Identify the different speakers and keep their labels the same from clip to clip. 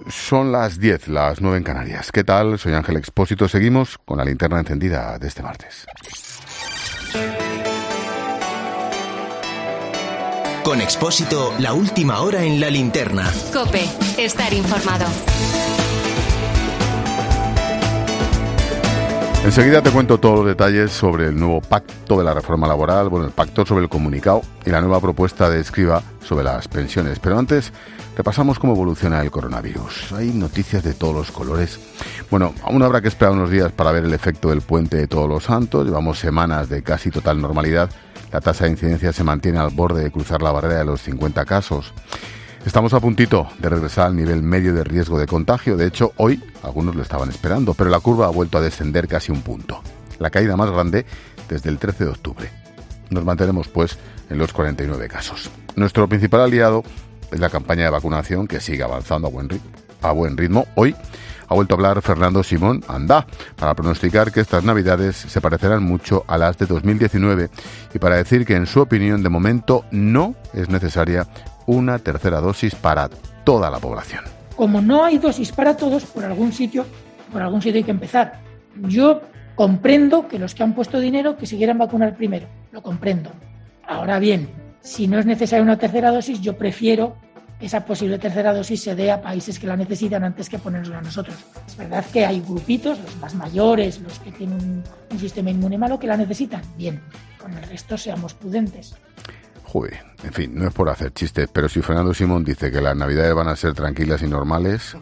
Speaker 1: Son las 10, las 9 en Canarias. ¿Qué tal? Soy Ángel Expósito. Seguimos con la linterna encendida de este martes.
Speaker 2: Con Expósito, la última hora en la linterna.
Speaker 3: COPE, estar informado.
Speaker 1: Enseguida te cuento todos los detalles sobre el nuevo pacto de la reforma laboral, el pacto sobre el comunicado y la nueva propuesta de Escrivá sobre las pensiones. Pero antes, repasamos cómo evoluciona el coronavirus. Hay noticias de todos los colores. Aún habrá que esperar unos días para ver el efecto del puente de Todos los Santos. Llevamos semanas de casi total normalidad. La tasa de incidencia se mantiene al borde de cruzar la barrera de los 50 casos. Estamos a puntito de regresar al nivel medio de riesgo de contagio. De hecho, hoy algunos lo estaban esperando, pero la curva ha vuelto a descender casi un punto. La caída más grande desde el 13 de octubre. Nos mantenemos, pues, en los 49 casos. Nuestro principal aliado es la campaña de vacunación, que sigue avanzando a buen ritmo. Hoy ha vuelto a hablar Fernando Simón Andá para pronosticar que estas Navidades se parecerán mucho a las de 2019 y para decir que, en su opinión, de momento no es necesaria una tercera dosis para toda la población.
Speaker 4: Como no hay dosis para todos, por algún sitio hay que empezar. Yo comprendo que los que han puesto dinero que se quieran vacunar primero, lo comprendo. Ahora bien, si no es necesaria una tercera dosis, yo prefiero que esa posible tercera dosis se dé a países que la necesitan antes que ponerla a nosotros. Es verdad que hay grupitos, los más mayores, los que tienen un sistema inmune malo, que la necesitan. Bien, con el resto seamos prudentes.
Speaker 1: Joder, en fin, no es por hacer chistes, pero si Fernando Simón dice que las Navidades van a ser tranquilas y normales,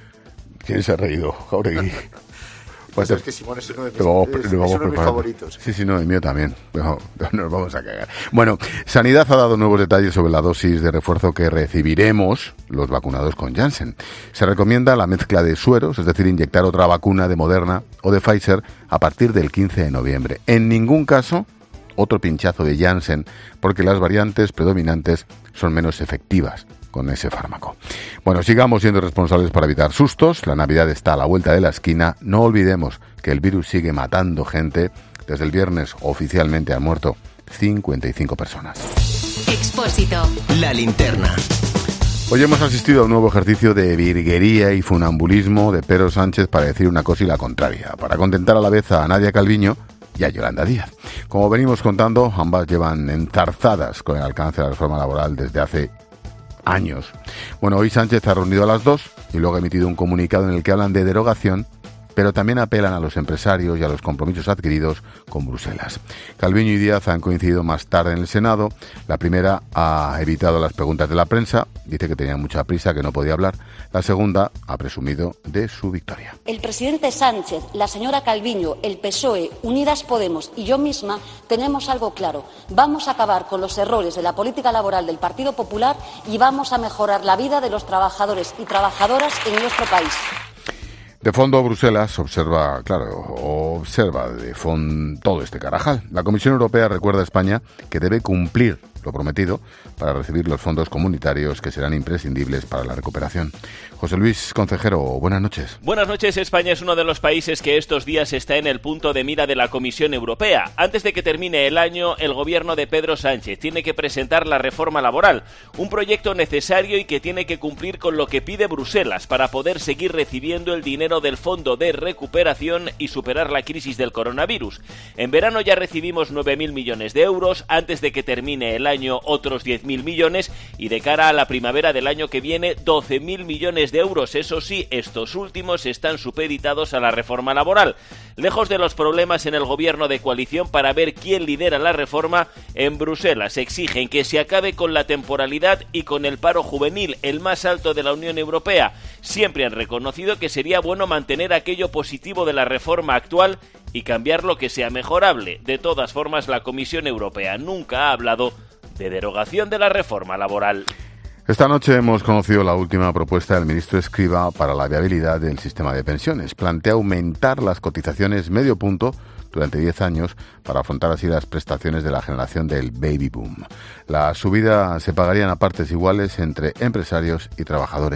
Speaker 1: ¿quién se ha reído? Jauregui.
Speaker 5: Pues es que Simón es uno de mis favoritos.
Speaker 1: Sí, no, el mío también. No, nos vamos a cagar. Sanidad ha dado nuevos detalles sobre la dosis de refuerzo que recibiremos los vacunados con Janssen. Se recomienda la mezcla de sueros, es decir, inyectar otra vacuna de Moderna o de Pfizer a partir del 15 de noviembre. En ningún caso otro pinchazo de Janssen, porque las variantes predominantes son menos efectivas con ese fármaco. Sigamos siendo responsables para evitar sustos. La Navidad está a la vuelta de la esquina. No olvidemos que el virus sigue matando gente. Desde el viernes oficialmente han muerto 55 personas.
Speaker 3: Expósito.
Speaker 2: La linterna.
Speaker 1: Hoy hemos asistido a un nuevo ejercicio de virguería y funambulismo de Pedro Sánchez para decir una cosa y la contraria, para contentar a la vez a Nadia Calviño y a Yolanda Díaz. Como venimos contando, ambas llevan enzarzadas con el alcance de la reforma laboral desde hace años. Hoy Sánchez ha reunido a las dos y luego ha emitido un comunicado en el que hablan de derogación, pero también apelan a los empresarios y a los compromisos adquiridos con Bruselas. Calviño y Díaz han coincidido más tarde en el Senado. La primera ha evitado las preguntas de la prensa, dice que tenía mucha prisa, que no podía hablar. La segunda ha presumido de su victoria.
Speaker 6: El presidente Sánchez, la señora Calviño, el PSOE, Unidas Podemos y yo misma tenemos algo claro. Vamos a acabar con los errores de la política laboral del Partido Popular y vamos a mejorar la vida de los trabajadores y trabajadoras en nuestro país.
Speaker 1: De fondo, Bruselas observa de fondo todo este carajal. La Comisión Europea recuerda a España que debe cumplir lo prometido para recibir los fondos comunitarios que serán imprescindibles para la recuperación. José Luis Concejero, buenas noches.
Speaker 7: Buenas noches. España es uno de los países que estos días está en el punto de mira de la Comisión Europea. Antes de que termine el año, el gobierno de Pedro Sánchez tiene que presentar la reforma laboral, un proyecto necesario y que tiene que cumplir con lo que pide Bruselas para poder seguir recibiendo el dinero del Fondo de Recuperación y superar la crisis del coronavirus. En verano ya recibimos 9.000 millones de euros, antes de que termine el año otros 10.000 millones y de cara a la primavera del año que viene 12.000 millones de euros. Eso sí, estos últimos están supeditados a la reforma laboral. Lejos de los problemas en el gobierno de coalición para ver quién lidera la reforma, en Bruselas exigen que se acabe con la temporalidad y con el paro juvenil, el más alto de la Unión Europea. Siempre han reconocido que sería bueno mantener aquello positivo de la reforma actual y cambiar lo que sea mejorable. De todas formas, la Comisión Europea nunca ha hablado de derogación de la reforma laboral.
Speaker 1: Esta noche hemos conocido la última propuesta del ministro Escrivá para la viabilidad del sistema de pensiones. Plantea aumentar las cotizaciones medio punto durante 10 años para afrontar así las prestaciones de la generación del baby boom. La subida se pagaría a partes iguales entre empresarios y trabajadores.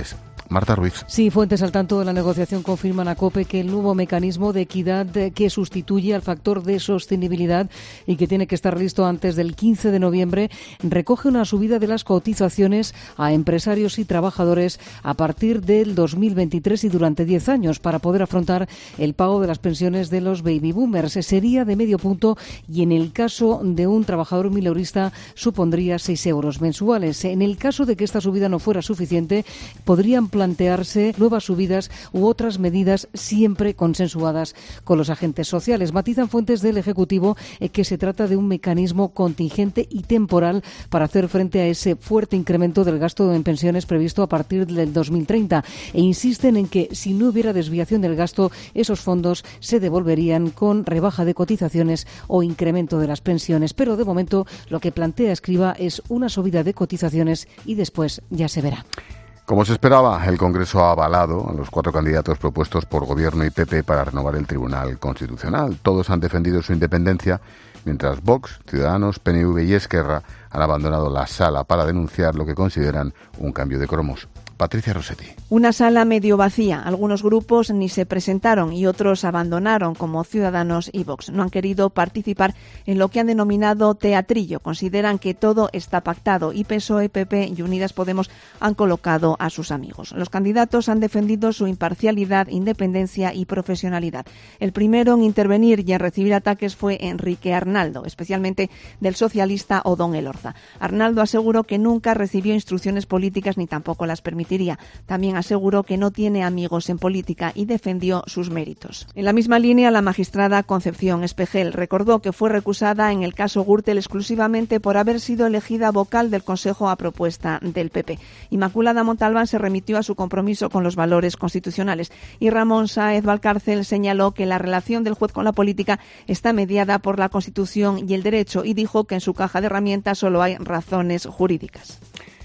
Speaker 1: Marta Ruiz.
Speaker 8: Sí, fuentes al tanto de la negociación confirman a COPE que el nuevo mecanismo de equidad que sustituye al factor de sostenibilidad y que tiene que estar listo antes del 15 de noviembre recoge una subida de las cotizaciones a empresarios y trabajadores a partir del 2023 y durante 10 años para poder afrontar el pago de las pensiones de los baby boomers. Sería de medio punto y en el caso de un trabajador mileurista supondría 6 euros mensuales. En el caso de que esta subida no fuera suficiente, podrían plantearse nuevas subidas u otras medidas siempre consensuadas con los agentes sociales. Matizan fuentes del Ejecutivo que se trata de un mecanismo contingente y temporal para hacer frente a ese fuerte incremento del gasto en pensiones previsto a partir del 2030 e insisten en que si no hubiera desviación del gasto, esos fondos se devolverían con rebaja de cotizaciones o incremento de las pensiones. Pero de momento lo que plantea Escrivá es una subida de cotizaciones y después ya se verá.
Speaker 1: Como se esperaba, el Congreso ha avalado a los 4 candidatos propuestos por Gobierno y PP para renovar el Tribunal Constitucional. Todos han defendido su independencia, mientras Vox, Ciudadanos, PNV y Esquerra han abandonado la sala para denunciar lo que consideran un cambio de cromos. Patricia Rossetti.
Speaker 9: Una sala medio vacía. Algunos grupos ni se presentaron y otros abandonaron, como Ciudadanos y Vox. No han querido participar en lo que han denominado teatrillo. Consideran que todo está pactado y PSOE, PP y Unidas Podemos han colocado a sus amigos. Los candidatos han defendido su imparcialidad, independencia y profesionalidad. El primero en intervenir y en recibir ataques fue Enrique Arnaldo, especialmente del socialista Odón Elorza. Arnaldo aseguró que nunca recibió instrucciones políticas ni tampoco las permitiría. También aseguró que no tiene amigos en política y defendió sus méritos. En la misma línea, la magistrada Concepción Espejel recordó que fue recusada en el caso Gürtel exclusivamente por haber sido elegida vocal del Consejo a propuesta del PP. Inmaculada Montalbán se remitió a su compromiso con los valores constitucionales y Ramón Sáez Valcárcel señaló que la relación del juez con la política está mediada por la Constitución y el derecho y dijo que en su caja de herramientas solo hay razones jurídicas.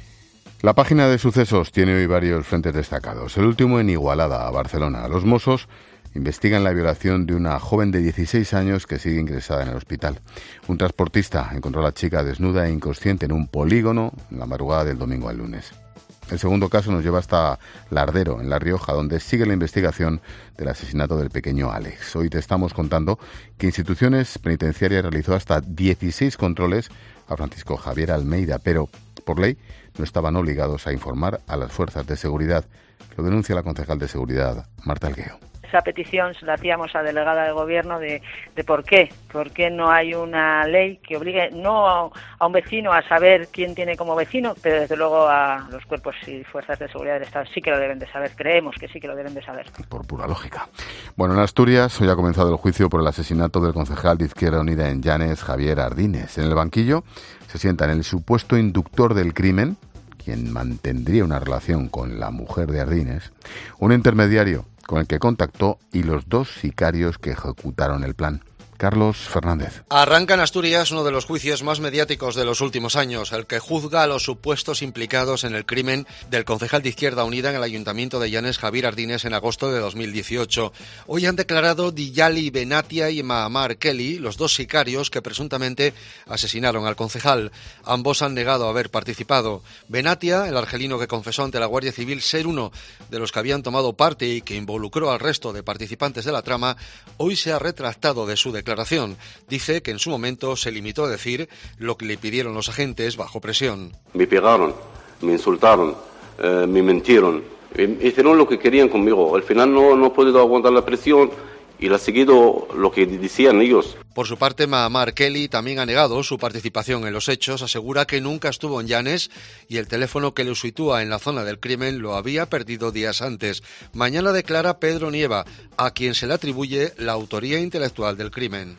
Speaker 1: La página de sucesos tiene hoy varios frentes destacados. El último en Igualada, Barcelona. Los Mossos investigan la violación de una joven de 16 años que sigue ingresada en el hospital. Un transportista encontró a la chica desnuda e inconsciente en un polígono en la madrugada del domingo al lunes. El segundo caso nos lleva hasta Lardero, en La Rioja, donde sigue la investigación del asesinato del pequeño Alex. Hoy te estamos contando que Instituciones Penitenciarias realizó hasta 16 controles a Francisco Javier Almeida, pero por ley no estaban obligados a informar a las fuerzas de seguridad. Lo denuncia la concejal de Seguridad, Marta Algueo.
Speaker 10: Esa petición se la hacíamos a delegada de gobierno de por qué no hay una ley que obligue no a un vecino a saber quién tiene como vecino, pero desde luego a los cuerpos y fuerzas de seguridad del Estado sí que lo deben de saber, creemos que sí que lo deben de saber.
Speaker 1: Por pura lógica. Bueno, en Asturias hoy ha comenzado el juicio por el asesinato del concejal de Izquierda Unida en Llanes, Javier Ardines. En el banquillo se sientan el supuesto inductor del crimen, quien mantendría una relación con la mujer de Ardines, un intermediario con el que contactó y los 2 sicarios que ejecutaron el plan. Carlos Fernández.
Speaker 11: Arranca en Asturias uno de los juicios más mediáticos de los últimos años, el que juzga a los supuestos implicados en el crimen del concejal de Izquierda Unida en el Ayuntamiento de Llanes, Javier Ardines, en agosto de 2018. Hoy han declarado Diyali Benatia y Mahamar Kelly, los 2 sicarios que presuntamente asesinaron al concejal. Ambos han negado haber participado. Benatia, el argelino que confesó ante la Guardia Civil ser uno de los que habían tomado parte y que involucró al resto de participantes de la trama, hoy se ha retractado de su declaración. Dice que en su momento se limitó a decir lo que le pidieron los agentes bajo presión.
Speaker 12: Me pegaron, me insultaron, me mintieron, hicieron lo que querían conmigo. Al final no he podido aguantar la presión y le he seguido lo que decían ellos.
Speaker 11: Por su parte, Mahamar Kelly también ha negado su participación en los hechos, asegura que nunca estuvo en Llanes y el teléfono que lo sitúa en la zona del crimen lo había perdido días antes. Mañana declara Pedro Nieva, a quien se le atribuye la autoría intelectual del crimen.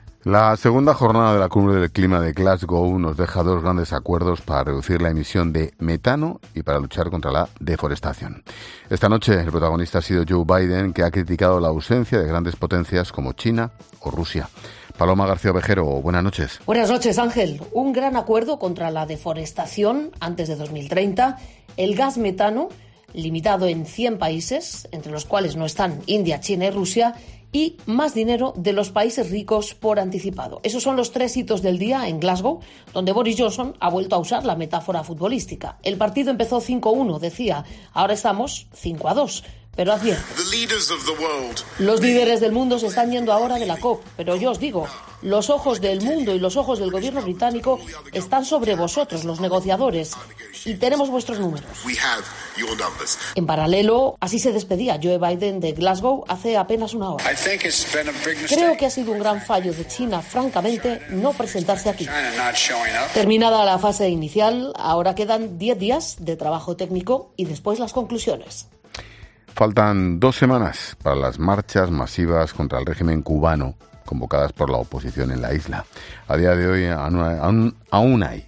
Speaker 1: La segunda jornada de la Cumbre del Clima de Glasgow nos deja 2 grandes acuerdos para reducir la emisión de metano y para luchar contra la deforestación. Esta noche el protagonista ha sido Joe Biden, que ha criticado la ausencia de grandes potencias como China o Rusia. Paloma García Ovejero, buenas noches.
Speaker 13: Buenas noches, Ángel. Un gran acuerdo contra la deforestación antes de 2030, el gas metano limitado en 100 países, entre los cuales no están India, China y Rusia, y más dinero de los países ricos por anticipado. Esos son los 3 hitos del día en Glasgow, donde Boris Johnson ha vuelto a usar la metáfora futbolística. El partido empezó 5-1, decía, ahora estamos 5-2. Pero advierte, los líderes del mundo se están yendo ahora de la COP, pero yo os digo, los ojos del mundo y los ojos del gobierno británico están sobre vosotros, los negociadores, y tenemos vuestros números. En paralelo, así se despedía Joe Biden de Glasgow hace apenas una hora. Creo que ha sido un gran fallo de China, francamente, no presentarse aquí. Terminada la fase inicial, ahora quedan 10 días de trabajo técnico y después las conclusiones.
Speaker 1: Faltan 2 semanas para las marchas masivas contra el régimen cubano convocadas por la oposición en la isla. A día de hoy aún hay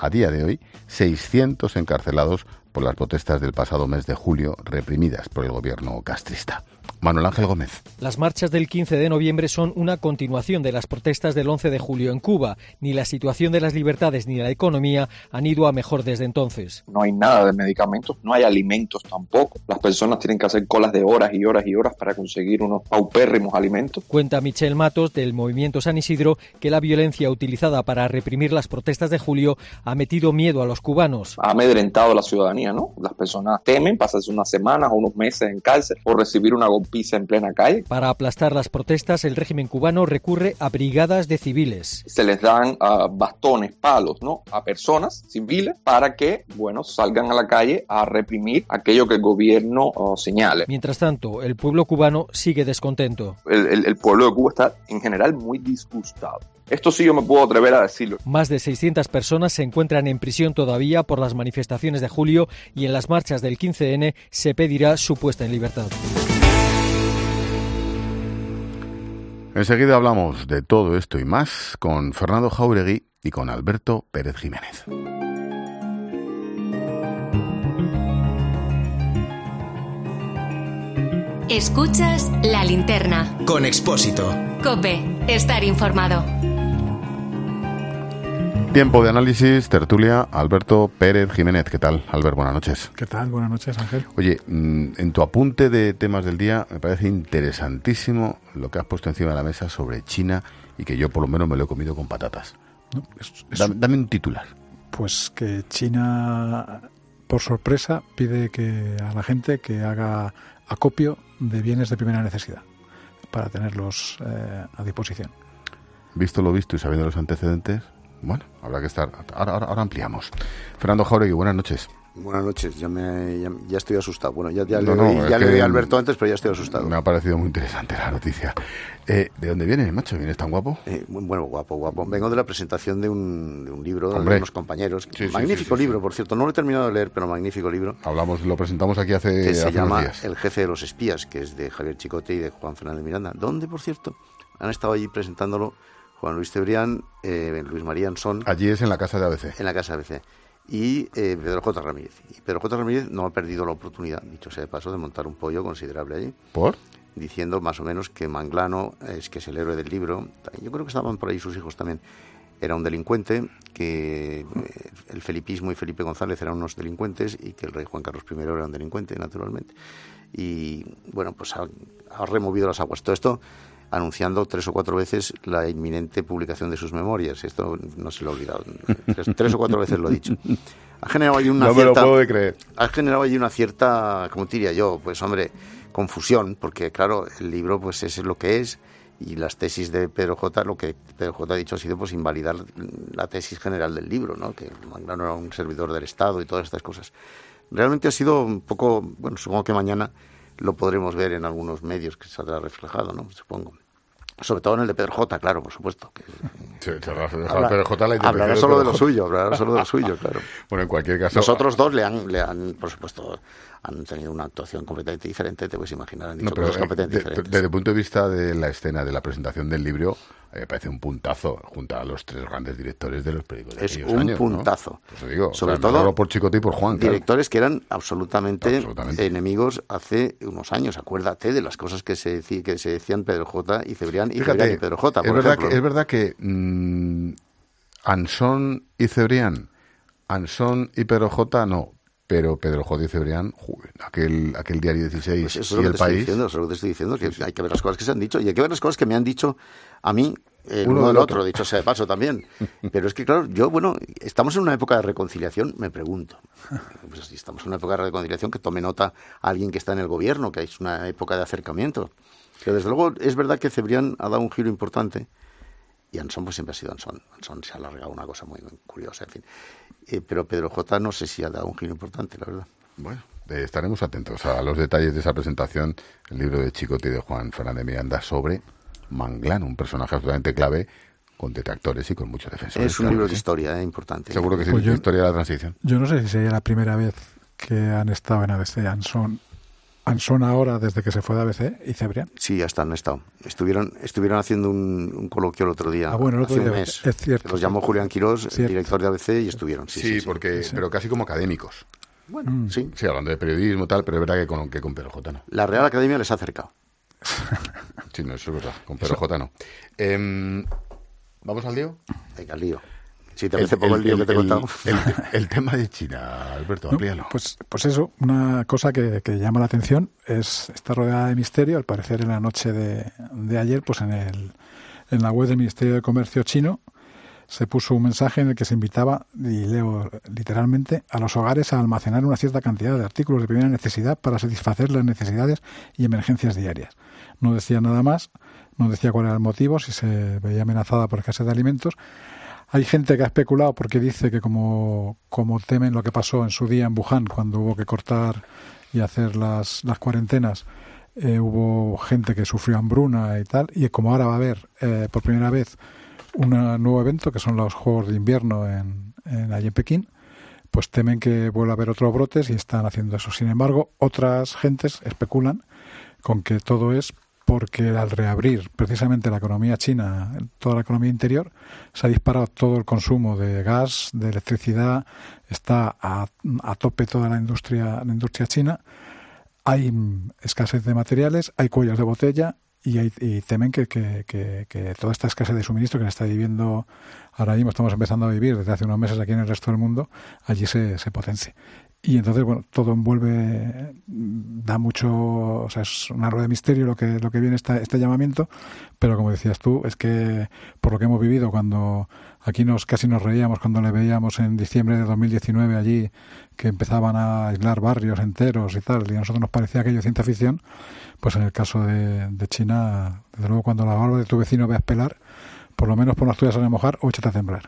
Speaker 1: 600 encarcelados por las protestas del pasado mes de julio reprimidas por el gobierno castrista. Manuel Ángel Gómez.
Speaker 14: Las marchas del 15 de noviembre son una continuación de las protestas del 11 de julio en Cuba. Ni la situación de las libertades ni la economía han ido a mejor desde entonces.
Speaker 15: No hay nada de medicamentos, no hay alimentos tampoco. Las personas tienen que hacer colas de horas y horas y horas para conseguir unos paupérrimos alimentos.
Speaker 14: Cuenta Michel Matos, del Movimiento San Isidro, que la violencia utilizada para reprimir las protestas de julio ha metido miedo a los cubanos.
Speaker 15: Ha amedrentado a la ciudadanía, ¿no? Las personas temen pasarse unas semanas o unos meses en cárcel por recibir una golpiza en plena calle.
Speaker 14: Para aplastar las protestas, el régimen cubano recurre a brigadas de civiles.
Speaker 15: Se les dan bastones, palos, ¿no? A personas civiles para que, salgan a la calle a reprimir aquello que el gobierno señale.
Speaker 14: Mientras tanto, el pueblo cubano sigue descontento.
Speaker 15: El pueblo de Cuba está en general muy disgustado. Esto sí yo me puedo atrever a decirlo.
Speaker 14: Más de 600 personas se encuentran en prisión todavía por las manifestaciones de julio y en las marchas del 15N se pedirá su puesta en libertad.
Speaker 1: Enseguida hablamos de todo esto y más con Fernando Jáuregui y con Alberto Pérez Jiménez.
Speaker 3: Escuchas La Linterna.
Speaker 2: Con Expósito.
Speaker 3: COPE. Estar informado.
Speaker 1: Tiempo de análisis, tertulia, Alberto Pérez Jiménez. ¿Qué tal, Albert? Buenas noches.
Speaker 16: ¿Qué tal? Buenas noches, Ángel.
Speaker 1: Oye, en tu apunte de temas del día me parece interesantísimo lo que has puesto encima de la mesa sobre China y que yo por lo menos me lo he comido con patatas.
Speaker 16: No,
Speaker 1: dame un titular.
Speaker 16: Pues que China, por sorpresa, pide a la gente que haga acopio de bienes de primera necesidad para tenerlos a disposición.
Speaker 1: Visto lo visto y sabiendo los antecedentes, bueno, habrá que estar. Ahora ampliamos. Fernando Jáuregui, buenas noches.
Speaker 5: Buenas noches, ya estoy asustado. Bueno, ya le oí a Alberto antes, pero ya estoy asustado.
Speaker 1: Me ha parecido muy interesante la noticia. ¿De dónde vienes, macho? ¿Vienes tan guapo?
Speaker 5: Bueno, guapo. Vengo de la presentación de un libro de unos compañeros. Sí, magnífico libro, por cierto. No lo he terminado de leer, pero magnífico libro.
Speaker 1: Lo presentamos aquí hace
Speaker 5: se llama
Speaker 1: unos días.
Speaker 5: El jefe de los espías, que es de Javier Chicote y de Juan Fernández Miranda. ¿Dónde, por cierto? Han estado allí presentándolo Juan Luis Cebrián, Luis María Ansón.
Speaker 1: Allí es en la casa de ABC.
Speaker 5: En la casa de ABC. Y Pedro J. Ramírez. Y Pedro J. Ramírez no ha perdido la oportunidad, dicho sea de paso, de montar un pollo considerable allí.
Speaker 1: ¿Por?
Speaker 5: Diciendo más o menos que Manglano que es el héroe del libro. Yo creo que estaban por ahí sus hijos también. Era un delincuente, que el felipismo y Felipe González eran unos delincuentes y que el rey Juan Carlos I era un delincuente, naturalmente. Y bueno, pues ha removido las aguas. Todo esto anunciando 3 o 4 veces la inminente publicación de sus memorias. Esto no se lo he olvidado. 3 o 4 veces lo he dicho. Ha generado ahí una cierta...
Speaker 1: No me lo puedo creer.
Speaker 5: Ha generado ahí una cierta, ¿cómo diría yo? Pues hombre, confusión, porque claro, el libro pues es lo que es, y las tesis de Pedro J, lo que Pedro J ha dicho ha sido pues invalidar la tesis general del libro, ¿no? Que Manglano era un servidor del Estado y todas estas cosas. Realmente ha sido un poco, bueno, supongo que mañana lo podremos ver en algunos medios que saldrá reflejado, ¿no? Supongo. Sobre todo en el de Pedro J, claro, por supuesto. Que hablará solo de lo suyo, claro.
Speaker 1: Bueno, en cualquier caso...
Speaker 5: Los otros dos le han, por supuesto, han tenido una actuación completamente diferente, te puedes imaginar, han dicho cosas completamente diferentes.
Speaker 1: Desde el punto de vista de la escena de la presentación del libro, me parece un puntazo junto a los 3 grandes directores de los periódicos de aquellos años.
Speaker 5: Es un puntazo.
Speaker 1: ¿No? Pues digo,
Speaker 5: sobre todo
Speaker 1: por Chicote y por Juan.
Speaker 5: Directores que eran absolutamente enemigos hace unos años. Acuérdate de las cosas que se decían Pedro J. y Cebrián, y Cebrián y Pedro J. Por ejemplo.
Speaker 1: Es verdad que Ansón y Cebrián, Ansón y Pedro J. no, Pero Pedro J. Cebrián, aquel diario 16
Speaker 5: pues eso
Speaker 1: y El País...
Speaker 5: Eso es lo que te estoy diciendo, que hay que ver las cosas que se han dicho y hay que ver las cosas que me han dicho a mí, uno del otro, dicho sea de paso también. Pero es que, claro, estamos en una época de reconciliación, me pregunto. Pues si estamos en una época de reconciliación, que tome nota a alguien que está en el gobierno, que es una época de acercamiento. Que desde luego es verdad que Cebrián ha dado un giro importante y Ansón pues siempre ha sido Ansón. Ansón se ha alargado una cosa muy, muy curiosa, en fin. Pero Pedro J. no sé si ha dado un giro importante, la verdad.
Speaker 1: Bueno, estaremos atentos a los detalles de esa presentación, el libro de Chicote y de Juan Fernández Miranda sobre Manglano, un personaje absolutamente clave, con detractores y con muchos defensores.
Speaker 5: Es un libro de historia, importante.
Speaker 1: Seguro que sí, pues historia de la transición.
Speaker 16: Yo no sé si sería la primera vez que han estado en ABC Ansón ahora, desde que se fue de ABC, y Cebrián.
Speaker 5: Sí, ya han estado. Estuvieron haciendo un coloquio el otro día,
Speaker 16: hace
Speaker 5: un mes.
Speaker 16: Es cierto.
Speaker 5: Los llamó Julián Quirós, el director de ABC, y estuvieron.
Speaker 1: Sí, pero casi como académicos.
Speaker 5: Bueno, sí,
Speaker 1: hablando de periodismo tal, pero es verdad que con Pedro J. no.
Speaker 5: La Real Academia les ha acercado.
Speaker 1: Sí, no, eso es verdad, con Pedro J. no. ¿Vamos al lío?
Speaker 5: Venga, al lío. Si te parece poco el lío que te he contado.
Speaker 1: El tema de China, Alberto, amplíalo.
Speaker 16: Pues eso, una cosa que llama la atención está rodeada de misterio. Al parecer, en la noche de ayer, pues en la web del Ministerio de Comercio chino se puso un mensaje en el que se invitaba, y leo literalmente, a los hogares a almacenar una cierta cantidad de artículos de primera necesidad para satisfacer las necesidades y emergencias diarias. No decía nada más, no decía cuál era el motivo, si se veía amenazada por escasez de alimentos. Hay gente que ha especulado porque dice que como temen lo que pasó en su día en Wuhan, cuando hubo que cortar y hacer las cuarentenas, hubo gente que sufrió hambruna y tal, y como ahora va a haber por primera vez un nuevo evento, que son los Juegos de Invierno allí en Pekín, pues temen que vuelva a haber otros brotes y están haciendo eso. Sin embargo, otras gentes especulan con que todo es porque al reabrir precisamente la economía china, toda la economía interior, se ha disparado todo el consumo de gas, de electricidad, está a tope toda la industria china, hay escasez de materiales, hay cuellos de botella y temen que toda esta escasez de suministro que se está viviendo ahora mismo, estamos empezando a vivir desde hace unos meses aquí en el resto del mundo, allí se potencie. Y entonces, bueno, todo envuelve, da mucho, o sea, es una rueda de misterio lo que viene este llamamiento, pero como decías tú, es que por lo que hemos vivido, cuando aquí casi nos reíamos cuando le veíamos en diciembre de 2019 allí, que empezaban a aislar barrios enteros y tal, y a nosotros nos parecía aquello ciencia ficción, pues en el caso de China, desde luego cuando la barba de tu vecino veas pelar, por lo menos pon las tuyas a remojar o échate a temblar.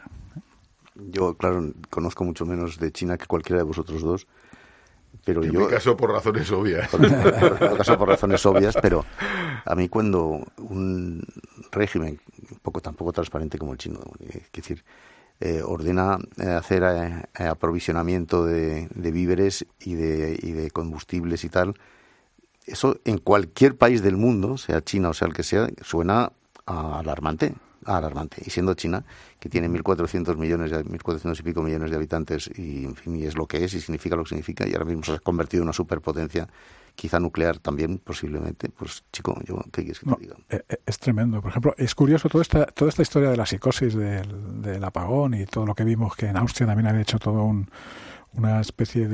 Speaker 5: Yo, claro, conozco mucho menos de China que cualquiera de vosotros dos, pero
Speaker 1: en mi caso por razones obvias.
Speaker 5: En mi caso por razones obvias, pero a mí cuando un régimen tan poco transparente como el chino, es decir, ordena hacer aprovisionamiento de víveres y de combustibles y tal, eso en cualquier país del mundo, sea China o sea el que sea, suena alarmante. Y siendo China, que tiene 1.400 y pico millones de habitantes, y en fin, y es lo que es, y significa lo que significa, y ahora mismo se ha convertido en una superpotencia, quizá nuclear también, posiblemente, pues chico, ¿qué quieres que te diga?
Speaker 16: Es tremendo. Por ejemplo, es curioso toda esta historia de la psicosis del apagón y todo lo que vimos, que en Austria también había hecho todo una especie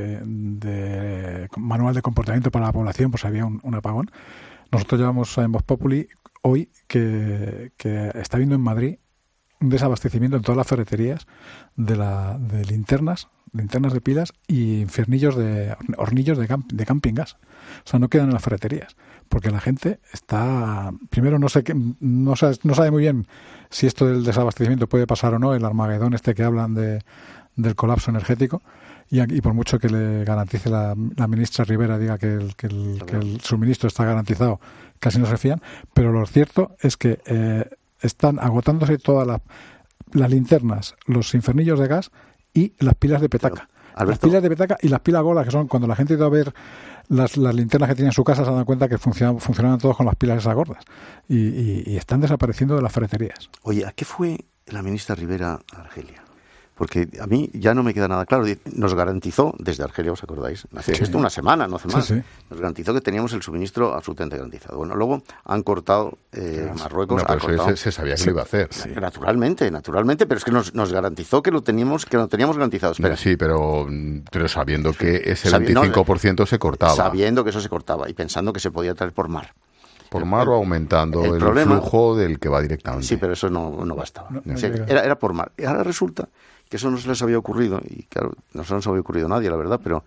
Speaker 16: de manual de comportamiento para la población, pues había un apagón. Nosotros llevamos en Voz Populi hoy que está habiendo en Madrid un desabastecimiento en todas las ferreterías de linternas de pilas y hornillos de camping gas. O sea, no quedan en las ferreterías, porque la gente está, primero no sabe muy bien si esto del desabastecimiento puede pasar o no, el Armagedón que hablan del colapso energético, y por mucho que le garantice la ministra Rivera, diga que el suministro está garantizado, casi no se fían, pero lo cierto es que están agotándose todas las linternas, los infernillos de gas y las pilas de petaca. Las pilas de petaca y las pilas golas, que son cuando la gente ha ido a ver las linternas que tiene en su casa, se han dado cuenta que funcionaban todos con las pilas esas gordas. Y están desapareciendo de las ferreterías.
Speaker 5: Oye, ¿a qué fue la ministra Rivera a Argelia? porque a mí ya no me queda nada claro. Nos garantizó desde Argelia, ¿os acordáis? Hace esto una semana, no hace más.
Speaker 16: Sí.
Speaker 5: Nos garantizó que teníamos el suministro absolutamente garantizado. Bueno, luego han cortado Marruecos.
Speaker 1: No, pero eso se sabía que lo iba a hacer.
Speaker 5: Naturalmente, pero es que nos garantizó que lo teníamos garantizado. Espera.
Speaker 1: Sí, pero sabiendo que ese 25% se cortaba.
Speaker 5: Sabiendo que eso se cortaba y pensando que se podía traer por mar.
Speaker 1: Por mar o aumentando el flujo del que va directamente.
Speaker 5: Sí, pero eso no bastaba. Era por mar. Y ahora resulta que eso no se les había ocurrido, y claro, no se nos había ocurrido a nadie, la verdad, pero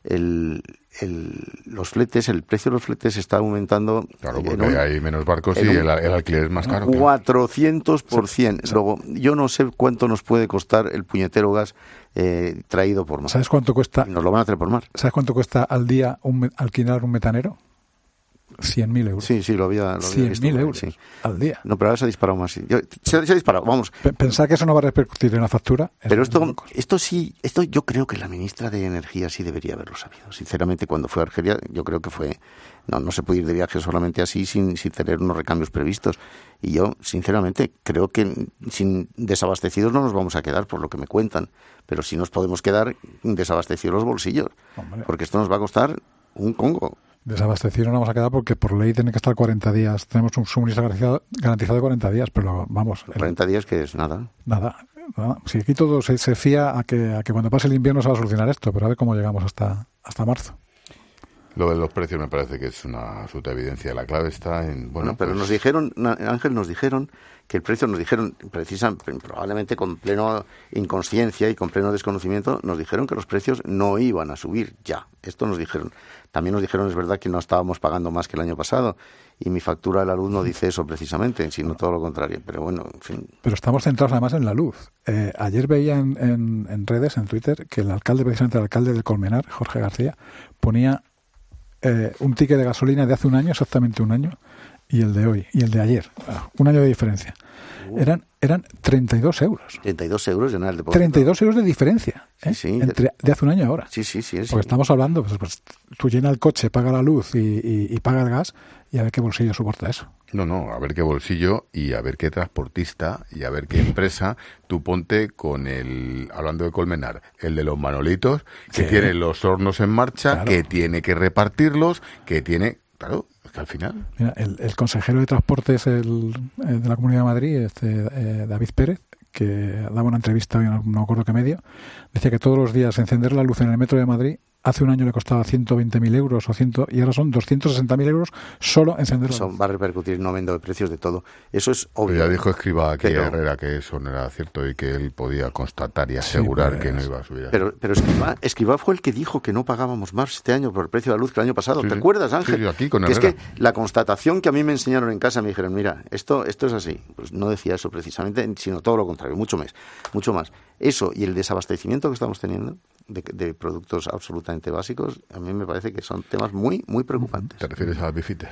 Speaker 5: los fletes, el precio de los fletes está aumentando.
Speaker 1: Claro, porque hay menos barcos y el alquiler es más caro.
Speaker 5: 400%. Luego, yo no sé cuánto nos puede costar el puñetero gas traído por mar.
Speaker 16: ¿Sabes cuánto cuesta?
Speaker 5: Y nos lo van a traer por mar.
Speaker 16: ¿Sabes cuánto cuesta al día alquilar un metanero? 100.000 euros.
Speaker 5: Sí, lo había visto.
Speaker 16: 100.000 euros al día.
Speaker 5: No, pero ahora se ha disparado más. Se ha disparado, vamos.
Speaker 16: Pensar que eso no va a repercutir en la factura.
Speaker 5: Pero esto yo creo que la ministra de Energía sí debería haberlo sabido. Sinceramente, cuando fue a Argelia, yo creo que fue... No se puede ir de viaje solamente así sin tener unos recambios previstos. Y yo, sinceramente, creo que sin desabastecidos no nos vamos a quedar, por lo que me cuentan. Pero sí nos podemos quedar desabastecidos los bolsillos. Hombre. Porque esto nos va a costar un congo.
Speaker 16: Desabastecidos no vamos a quedar porque por ley tiene que estar 40 días. Tenemos un suministro garantizado de 40 días, pero vamos.
Speaker 5: 40 días que es nada.
Speaker 16: Nada. Si aquí todo se fía a que cuando pase el invierno se va a solucionar esto, pero a ver cómo llegamos hasta marzo.
Speaker 1: Lo de los precios me parece que es una absoluta evidencia. La clave está en...
Speaker 5: Bueno, pero nos dijeron, Ángel, que el precio, probablemente con pleno inconsciencia y con pleno desconocimiento, nos dijeron que los precios no iban a subir ya. Esto nos dijeron. También nos dijeron, es verdad, que no estábamos pagando más que el año pasado. Y mi factura de la luz no dice eso precisamente, sino todo lo contrario. Pero bueno, en fin.
Speaker 16: Pero estamos centrados además en la luz. Ayer veía en redes, en Twitter, que precisamente el alcalde de Colmenar, Jorge García, ponía un ticket de gasolina de hace un año, exactamente un año, y el de hoy, y el de ayer. Un año de diferencia. Eran 32 euros.
Speaker 5: 32 euros en el depósito.
Speaker 16: 32 euros de diferencia.
Speaker 5: Sí,
Speaker 16: de hace un año a ahora.
Speaker 5: Sí.
Speaker 16: Porque estamos hablando, pues tú llenas el coche, paga la luz y paga el gas, y a ver qué bolsillo soporta eso.
Speaker 1: No, a ver qué bolsillo y a ver qué transportista y a ver qué empresa. Tú ponte con hablando de Colmenar, el de los Manolitos, que tiene los hornos en marcha, claro, que tiene que repartirlos, que tiene... Claro, es que al final...
Speaker 16: Mira, el consejero de Transportes de la Comunidad de Madrid, David Pérez, que daba una entrevista, no me acuerdo qué medio, decía que todos los días encender la luz en el metro de Madrid hace un año le costaba 120.000 euros y ahora son 260.000 euros solo encender la luz.
Speaker 5: Eso va a repercutir en un aumento de precios de todo. Eso es obvio.
Speaker 1: Ya dijo Escrivá aquí Herrera que eso no era cierto y que él podía constatar y asegurar que no iba a subir.
Speaker 5: Pero Escrivá fue el que dijo que no pagábamos más este año por el precio de la luz que el año pasado. ¿Te acuerdas, Ángel?
Speaker 1: Sí, aquí con
Speaker 5: Herrera. Que es que la constatación que a mí me enseñaron en casa, me dijeron, mira, esto es así. Pues no decía eso precisamente, sino todo lo contrario, mucho más. Eso y el desabastecimiento que estamos teniendo de productos absolutamente básicos, a mí me parece que son temas muy, muy preocupantes.
Speaker 1: ¿Te refieres a Bifitter?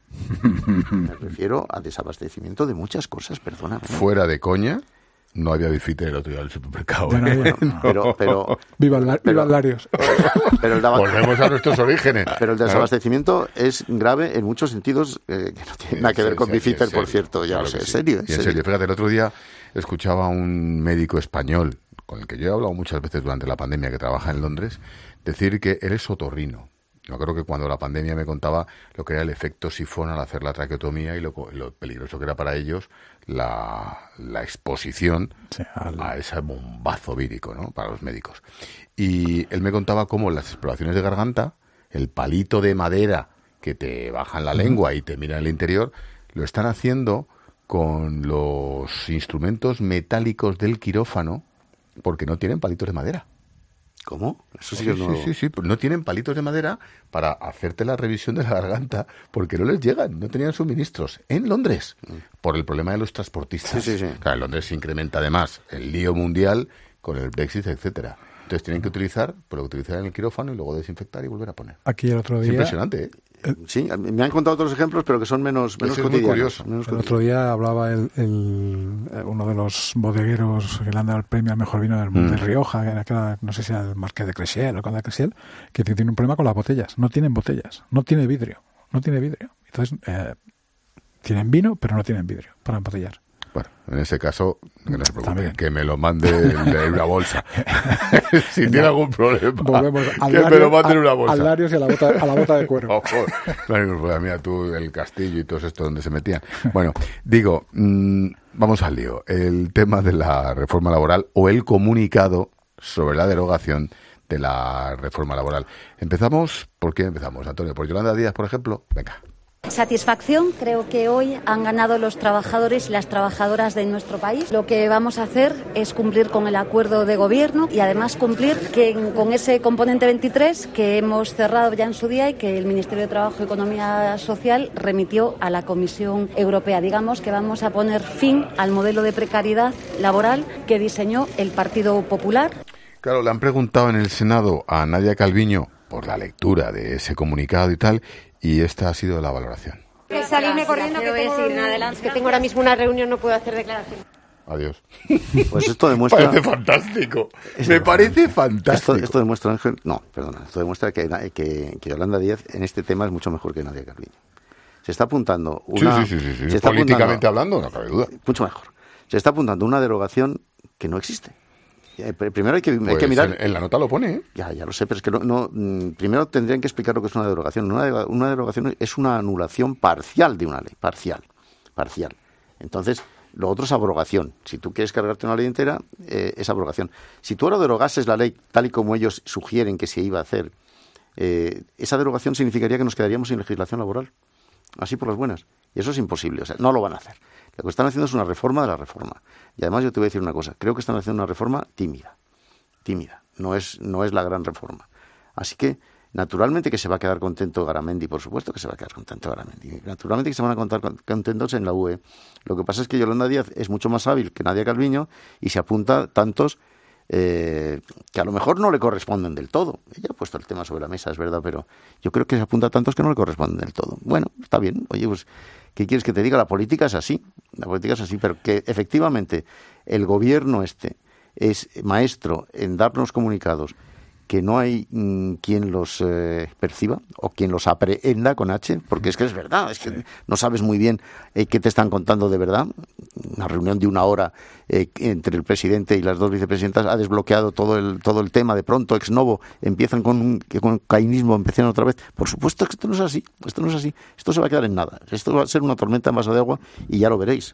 Speaker 5: Me refiero a desabastecimiento de muchas cosas, perdona.
Speaker 1: Fuera de coña, no había Bifitter el otro día en el supermercado.
Speaker 16: Bueno,
Speaker 5: no. Pero
Speaker 16: viva Larios.
Speaker 1: Volvemos a nuestros orígenes.
Speaker 5: Pero el desabastecimiento es grave en muchos sentidos, que no tiene nada que ver con Bifitter, por cierto. Ya lo sé, en serio.
Speaker 1: En serio, fíjate, el otro día escuchaba a un médico español con el que yo he hablado muchas veces durante la pandemia, que trabaja en Londres, decir que él es otorrino. Yo creo que cuando la pandemia me contaba lo que era el efecto sifón al hacer la traqueotomía y lo peligroso que era para ellos la exposición a ese bombazo vírico, ¿no?, para los médicos. Y él me contaba cómo las exploraciones de garganta, el palito de madera que te baja en la lengua y te mira en el interior, lo están haciendo con los instrumentos metálicos del quirófano, porque no tienen palitos de madera.
Speaker 5: ¿Cómo? Eso sí que es nuevo.
Speaker 1: Sí, pues no tienen palitos de madera para hacerte la revisión de la garganta, porque no les llegan, no tenían suministros. En Londres, por el problema de los transportistas.
Speaker 5: Sí.
Speaker 1: Claro, en Londres se incrementa además el lío mundial con el Brexit, etcétera. Entonces tienen que utilizar en el quirófano y luego desinfectar y volver a poner.
Speaker 16: Aquí el otro día...
Speaker 1: Es impresionante, ¿eh?
Speaker 5: Sí, me han contado otros ejemplos, pero que son menos cotidianos.
Speaker 16: El otro día hablaba uno de los bodegueros que le han dado el premio al mejor vino de Rioja, que era, no sé si era el Marqués de Crechiel o el Conde de Crechiel, que tiene un problema con las botellas. No tienen botellas, no tiene vidrio. Entonces, tienen vino, pero no tienen vidrio para embotellar.
Speaker 1: Bueno, en ese caso, que no se preocupe, que me lo mande en una bolsa. Si tiene algún problema, que me lo mande en una bolsa.
Speaker 16: Al Larios y a la bota de cuero.
Speaker 1: Claro, mira tú, el castillo y todo esto donde se metían. Bueno, digo, vamos al lío. El tema de la reforma laboral o el comunicado sobre la derogación de la reforma laboral. ¿Por qué empezamos, Antonio? ¿Por Yolanda Díaz, por ejemplo? Venga.
Speaker 6: Satisfacción, creo que hoy han ganado los trabajadores y las trabajadoras de nuestro país. Lo que vamos a hacer es cumplir con el acuerdo de gobierno y además cumplir con ese componente 23 que hemos cerrado ya en su día y que el Ministerio de Trabajo y Economía Social remitió a la Comisión Europea. Digamos que vamos a poner fin al modelo de precariedad laboral que diseñó el Partido Popular.
Speaker 1: Claro, le han preguntado en el Senado a Nadia Calviño por la lectura de ese comunicado y tal, y esta ha sido la valoración.
Speaker 17: Salirme corriendo, que tengo ahora mismo una reunión, no puedo hacer declaración.
Speaker 1: Adiós.
Speaker 5: Pues esto demuestra...
Speaker 1: Parece fantástico. Me parece fantástico.
Speaker 5: Esto demuestra, Ángel... No, perdona. Esto demuestra que Yolanda Díaz en este tema es mucho mejor que Nadia Calviño. Se está apuntando una...
Speaker 1: Sí. Políticamente hablando, no cabe duda.
Speaker 5: Mucho mejor. Se está apuntando una derogación que no existe. Primero hay que mirar...
Speaker 1: En la nota lo pone, ¿eh?
Speaker 5: Ya lo sé, pero es que primero tendrían que explicar lo que es una derogación. Una derogación es una anulación parcial de una ley. Parcial. Entonces, lo otro es abrogación. Si tú quieres cargarte una ley entera, es abrogación. Si tú ahora derogases la ley tal y como ellos sugieren que se iba a hacer, esa derogación significaría que nos quedaríamos sin legislación laboral. Así por las buenas. Y eso es imposible. O sea, no lo van a hacer. Lo que están haciendo es una reforma de la reforma. Y además yo te voy a decir una cosa. Creo que están haciendo una reforma tímida. No es la gran reforma. Así que, naturalmente que se va a quedar contento Garamendi. Por supuesto que se va a quedar contento Garamendi. Naturalmente que se van a contar contentos en la UE. Lo que pasa es que Yolanda Díaz es mucho más hábil que Nadia Calviño y se apunta tantos que a lo mejor no le corresponden del todo. Ella ha puesto el tema sobre la mesa, es verdad, pero yo creo que se apunta a tantos que no le corresponden del todo. Bueno, está bien. Oye, pues, ¿qué quieres que te diga? La política es así, pero que efectivamente el gobierno es maestro en darnos comunicados que no hay quien los perciba o quien los aprehenda con H, porque es que es verdad, es que no sabes muy bien qué te están contando de verdad. Una reunión de 1 hora entre el presidente y las 2 vicepresidentas ha desbloqueado todo el tema. De pronto, ex novo, empiezan con cainismo, empiezan otra vez. Por supuesto que esto no es así. Esto se va a quedar en nada. Esto va a ser una tormenta en vaso de agua y ya lo veréis.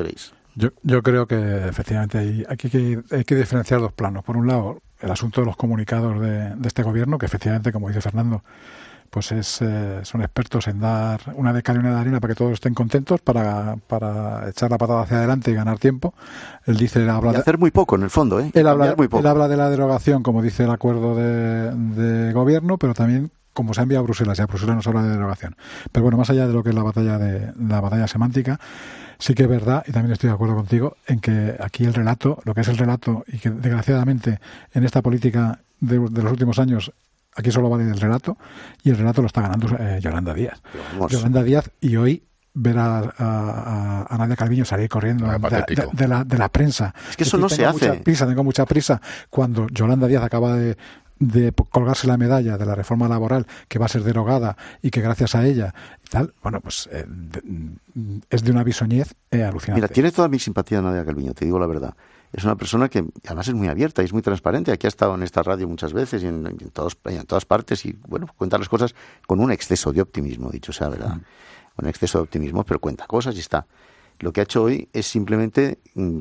Speaker 16: Yo creo que efectivamente hay que diferenciar 2 planos. Por un lado, el asunto de los comunicados de este gobierno, que efectivamente, como dice Fernando, pues son expertos en dar una de cal y una de arena para que todos estén contentos, para echar la patada hacia adelante y ganar tiempo. Él habla
Speaker 5: de hacer muy poco, en el fondo, ¿eh?
Speaker 16: Él habla de la derogación, como dice el acuerdo de gobierno, pero también como se ha enviado a Bruselas, y a Bruselas no se habla de derogación. Pero bueno, más allá de lo que es la batalla semántica, sí que es verdad, y también estoy de acuerdo contigo, en que aquí lo que es el relato, y que desgraciadamente en esta política de los últimos años, aquí solo vale el relato, y el relato lo está ganando Yolanda Díaz. Yolanda Díaz, y hoy ver a Nadia Calviño salir corriendo de la prensa.
Speaker 5: Es que eso no se hace.
Speaker 16: Tengo mucha prisa, cuando Yolanda Díaz acaba de colgarse la medalla de la reforma laboral que va a ser derogada y que gracias a ella y tal, bueno, pues es de una bisoñez alucinante.
Speaker 5: Mira, tiene toda mi simpatía Nadia Calviño, te digo la verdad. Es una persona que además es muy abierta y es muy transparente. Aquí ha estado en esta radio muchas veces y en todas partes y, bueno, cuenta las cosas con un exceso de optimismo, dicho sea verdad. Un exceso de optimismo, pero cuenta cosas y está. Lo que ha hecho hoy es simplemente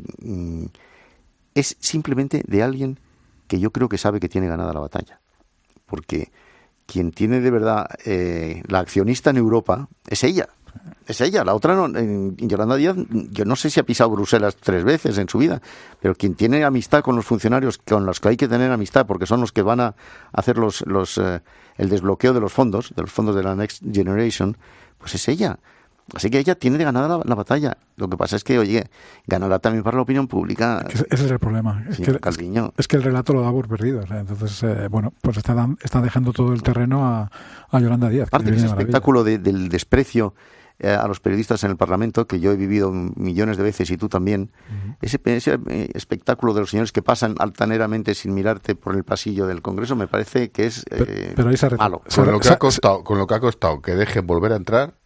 Speaker 5: de alguien que yo creo que sabe que tiene ganada la batalla. Porque quien tiene de verdad la accionista en Europa es ella. La otra no. Yolanda Díaz, yo no sé si ha pisado Bruselas 3 veces en su vida, pero quien tiene amistad con los funcionarios, con los que hay que tener amistad, porque son los que van a hacer el desbloqueo de los fondos de la Next Generation, pues es ella. Así que ella tiene ganada la batalla. Lo que pasa es que, oye, ganará también para la opinión pública.
Speaker 16: Ese es el problema. Es que el relato lo da por perdido. O sea, entonces, pues está dejando todo el terreno a Yolanda Díaz.
Speaker 5: Aparte, ese espectáculo del desprecio a los periodistas en el Parlamento, que yo he vivido millones de veces y tú también, ese espectáculo de los señores que pasan altaneramente sin mirarte por el pasillo del Congreso me parece que es
Speaker 16: pero ahí
Speaker 5: malo.
Speaker 1: Con lo que ha costado que dejen volver a entrar,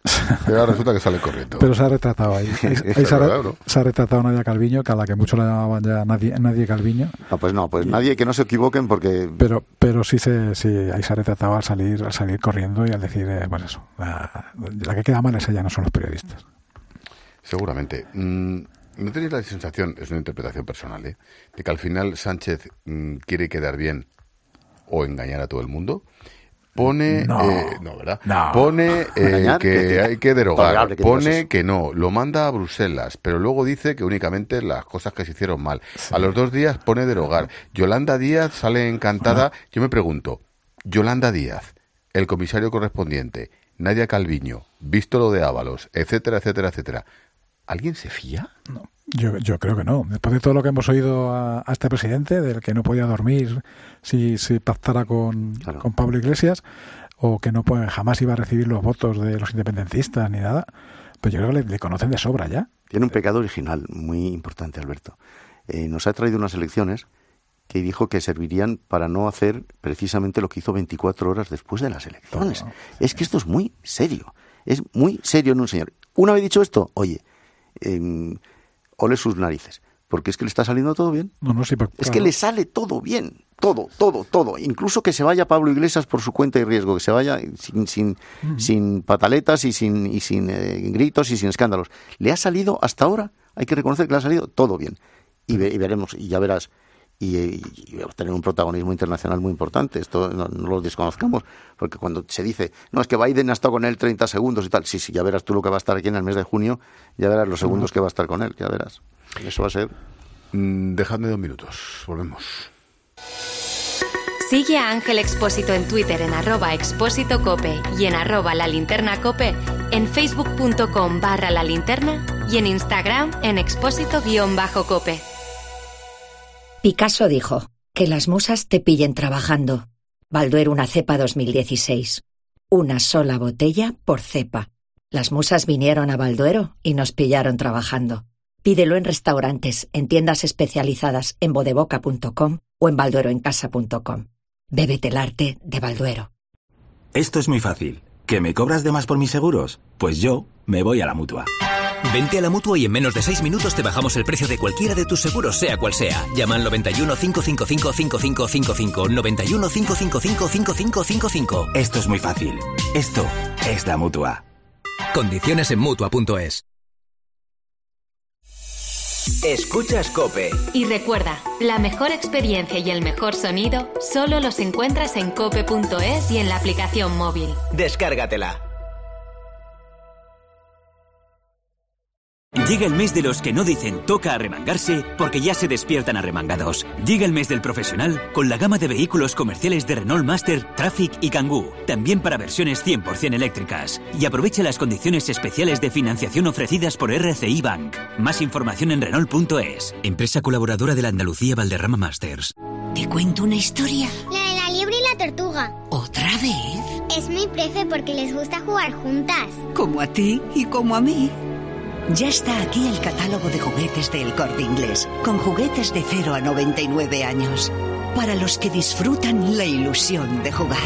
Speaker 1: Pero ahora resulta que sale corriendo.
Speaker 16: Pero se ha retratado ahí. Se ha retratado Nadia Calviño, que a la que muchos la llamaban ya Nadie Calviño.
Speaker 5: No, pues nadie, que no se equivoquen porque...
Speaker 16: Pero sí ahí se ha retratado al salir corriendo y al decir, pues eso, la que queda mal es ella, no son los periodistas.
Speaker 1: Seguramente. ¿No tenéis la sensación, es una interpretación personal, de que al final Sánchez quiere quedar bien o engañar a todo el mundo? Pone, ¿verdad? No. Pone que hay que derogar, pone que no, lo manda a Bruselas, pero luego dice que únicamente las cosas que se hicieron mal. Sí. A los 2 días pone derogar. Yolanda Díaz sale encantada. Yo me pregunto, Yolanda Díaz, el comisario correspondiente, Nadia Calviño, visto lo de Ábalos, etcétera, etcétera, etcétera, ¿alguien se fía?
Speaker 16: No. Yo creo que no. Después de todo lo que hemos oído a este presidente, del que no podía dormir si pactara con Pablo Iglesias, o que jamás iba a recibir los votos de los independentistas ni nada, pues yo creo que le conocen de sobra ya.
Speaker 5: Tiene un pecado original muy importante, Alberto. Nos ha traído unas elecciones que dijo que servirían para no hacer precisamente lo que hizo 24 horas después de las elecciones. Es que esto es muy serio. Es muy serio en un señor. Una vez dicho esto, oye... ole sus narices, porque es que le está saliendo todo bien. Es que le sale todo bien, todo. Incluso que se vaya Pablo Iglesias por su cuenta y riesgo, que se vaya sin pataletas y sin gritos y sin escándalos. Le ha salido hasta ahora, hay que reconocer que le ha salido todo bien. Y veremos, y ya verás, y va a tener un protagonismo internacional muy importante. Esto no lo desconozcamos, porque cuando se dice, no, es que Biden ha estado con él 30 segundos y tal, sí, ya verás tú lo que va a estar aquí en el mes de junio, ya verás los segundos que va a estar con él, ya verás. Eso va a ser...
Speaker 1: Dejadme 2 minutos, volvemos.
Speaker 3: Sigue a Ángel Expósito en Twitter en @expósitocope y en @lalinternacope, en facebook.com/lalinterna y en Instagram en expósito_cope.
Speaker 18: Picasso dijo, que las musas te pillen trabajando. Balduero una cepa 2016. Una sola botella por cepa. Las musas vinieron a Balduero y nos pillaron trabajando. Pídelo en restaurantes, en tiendas especializadas, en bodeboca.com o en baldueroencasa.com. Bébete el arte de Balduero.
Speaker 19: Esto es muy fácil. ¿Que me cobras de más por mis seguros? Pues yo me voy a la Mutua.
Speaker 2: Vente a la Mutua y en menos de 6 minutos te bajamos el precio de cualquiera de tus seguros, sea cual sea. Llama al 91 555 5555. 91 555 5555.
Speaker 19: Esto es muy fácil. Esto es la Mutua.
Speaker 2: Condiciones en Mutua.es. Escuchas COPE.
Speaker 3: Y recuerda, la mejor experiencia y el mejor sonido solo los encuentras en cope.es y en la aplicación móvil.
Speaker 2: Descárgatela.
Speaker 20: Llega el mes de los que no dicen toca arremangarse porque ya se despiertan arremangados. Llega el mes del profesional con la gama de vehículos comerciales de Renault Master, Traffic y Kangoo. También para versiones 100% eléctricas. Y aprovecha las condiciones especiales de financiación ofrecidas por RCI Bank. Más información en Renault.es. Empresa colaboradora de la Andalucía Valderrama Masters.
Speaker 21: ¿Te cuento una historia?
Speaker 22: La de la liebre y la tortuga.
Speaker 21: ¿Otra vez?
Speaker 22: Es mi prefe porque les gusta jugar juntas.
Speaker 21: Como a ti y como a mí. Ya está aquí el catálogo de juguetes de El Corte Inglés, con juguetes de 0 a 99 años, para los que disfrutan la ilusión de jugar.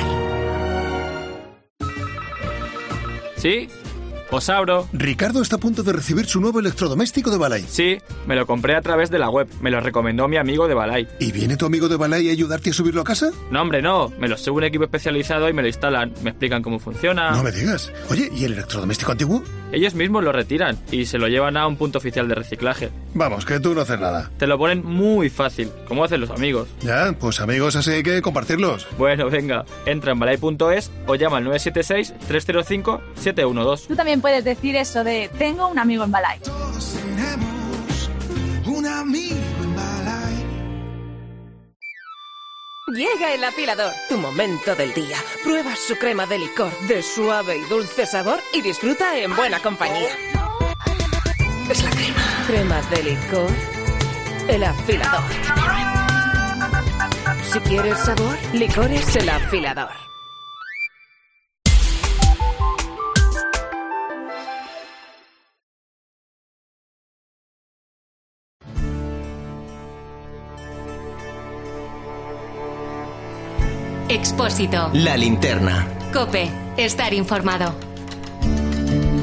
Speaker 23: ¿Sí? Os abro.
Speaker 24: Ricardo está a punto de recibir su nuevo electrodoméstico de Balay.
Speaker 23: Sí, me lo compré a través de la web. Me lo recomendó mi amigo de Balay.
Speaker 24: ¿Y viene tu amigo de Balay a ayudarte a subirlo a casa?
Speaker 23: No, hombre, no. Me lo sube un equipo especializado y me lo instalan. Me explican cómo funciona.
Speaker 24: No me digas. Oye, ¿y el electrodoméstico antiguo?
Speaker 23: Ellos mismos lo retiran y se lo llevan a un punto oficial de reciclaje.
Speaker 24: Vamos, que tú no haces nada.
Speaker 23: Te lo ponen muy fácil, como hacen los amigos.
Speaker 24: Ya, pues amigos, así hay que compartirlos.
Speaker 23: Bueno, venga. Entra en balay.es o llama al 976-305-712.
Speaker 25: Tú también puedes decir eso de tengo un amigo en Balay.
Speaker 26: Todos tenemos un amigo en Balay.
Speaker 27: Llega el afilador, tu momento del día. Prueba su crema de licor de suave y dulce sabor y disfruta en buena compañía. Es la crema. Cremas de licor, el afilador. Si quieres sabor, licores el afilador.
Speaker 3: Expósito.
Speaker 2: La linterna.
Speaker 3: COPE. Estar informado.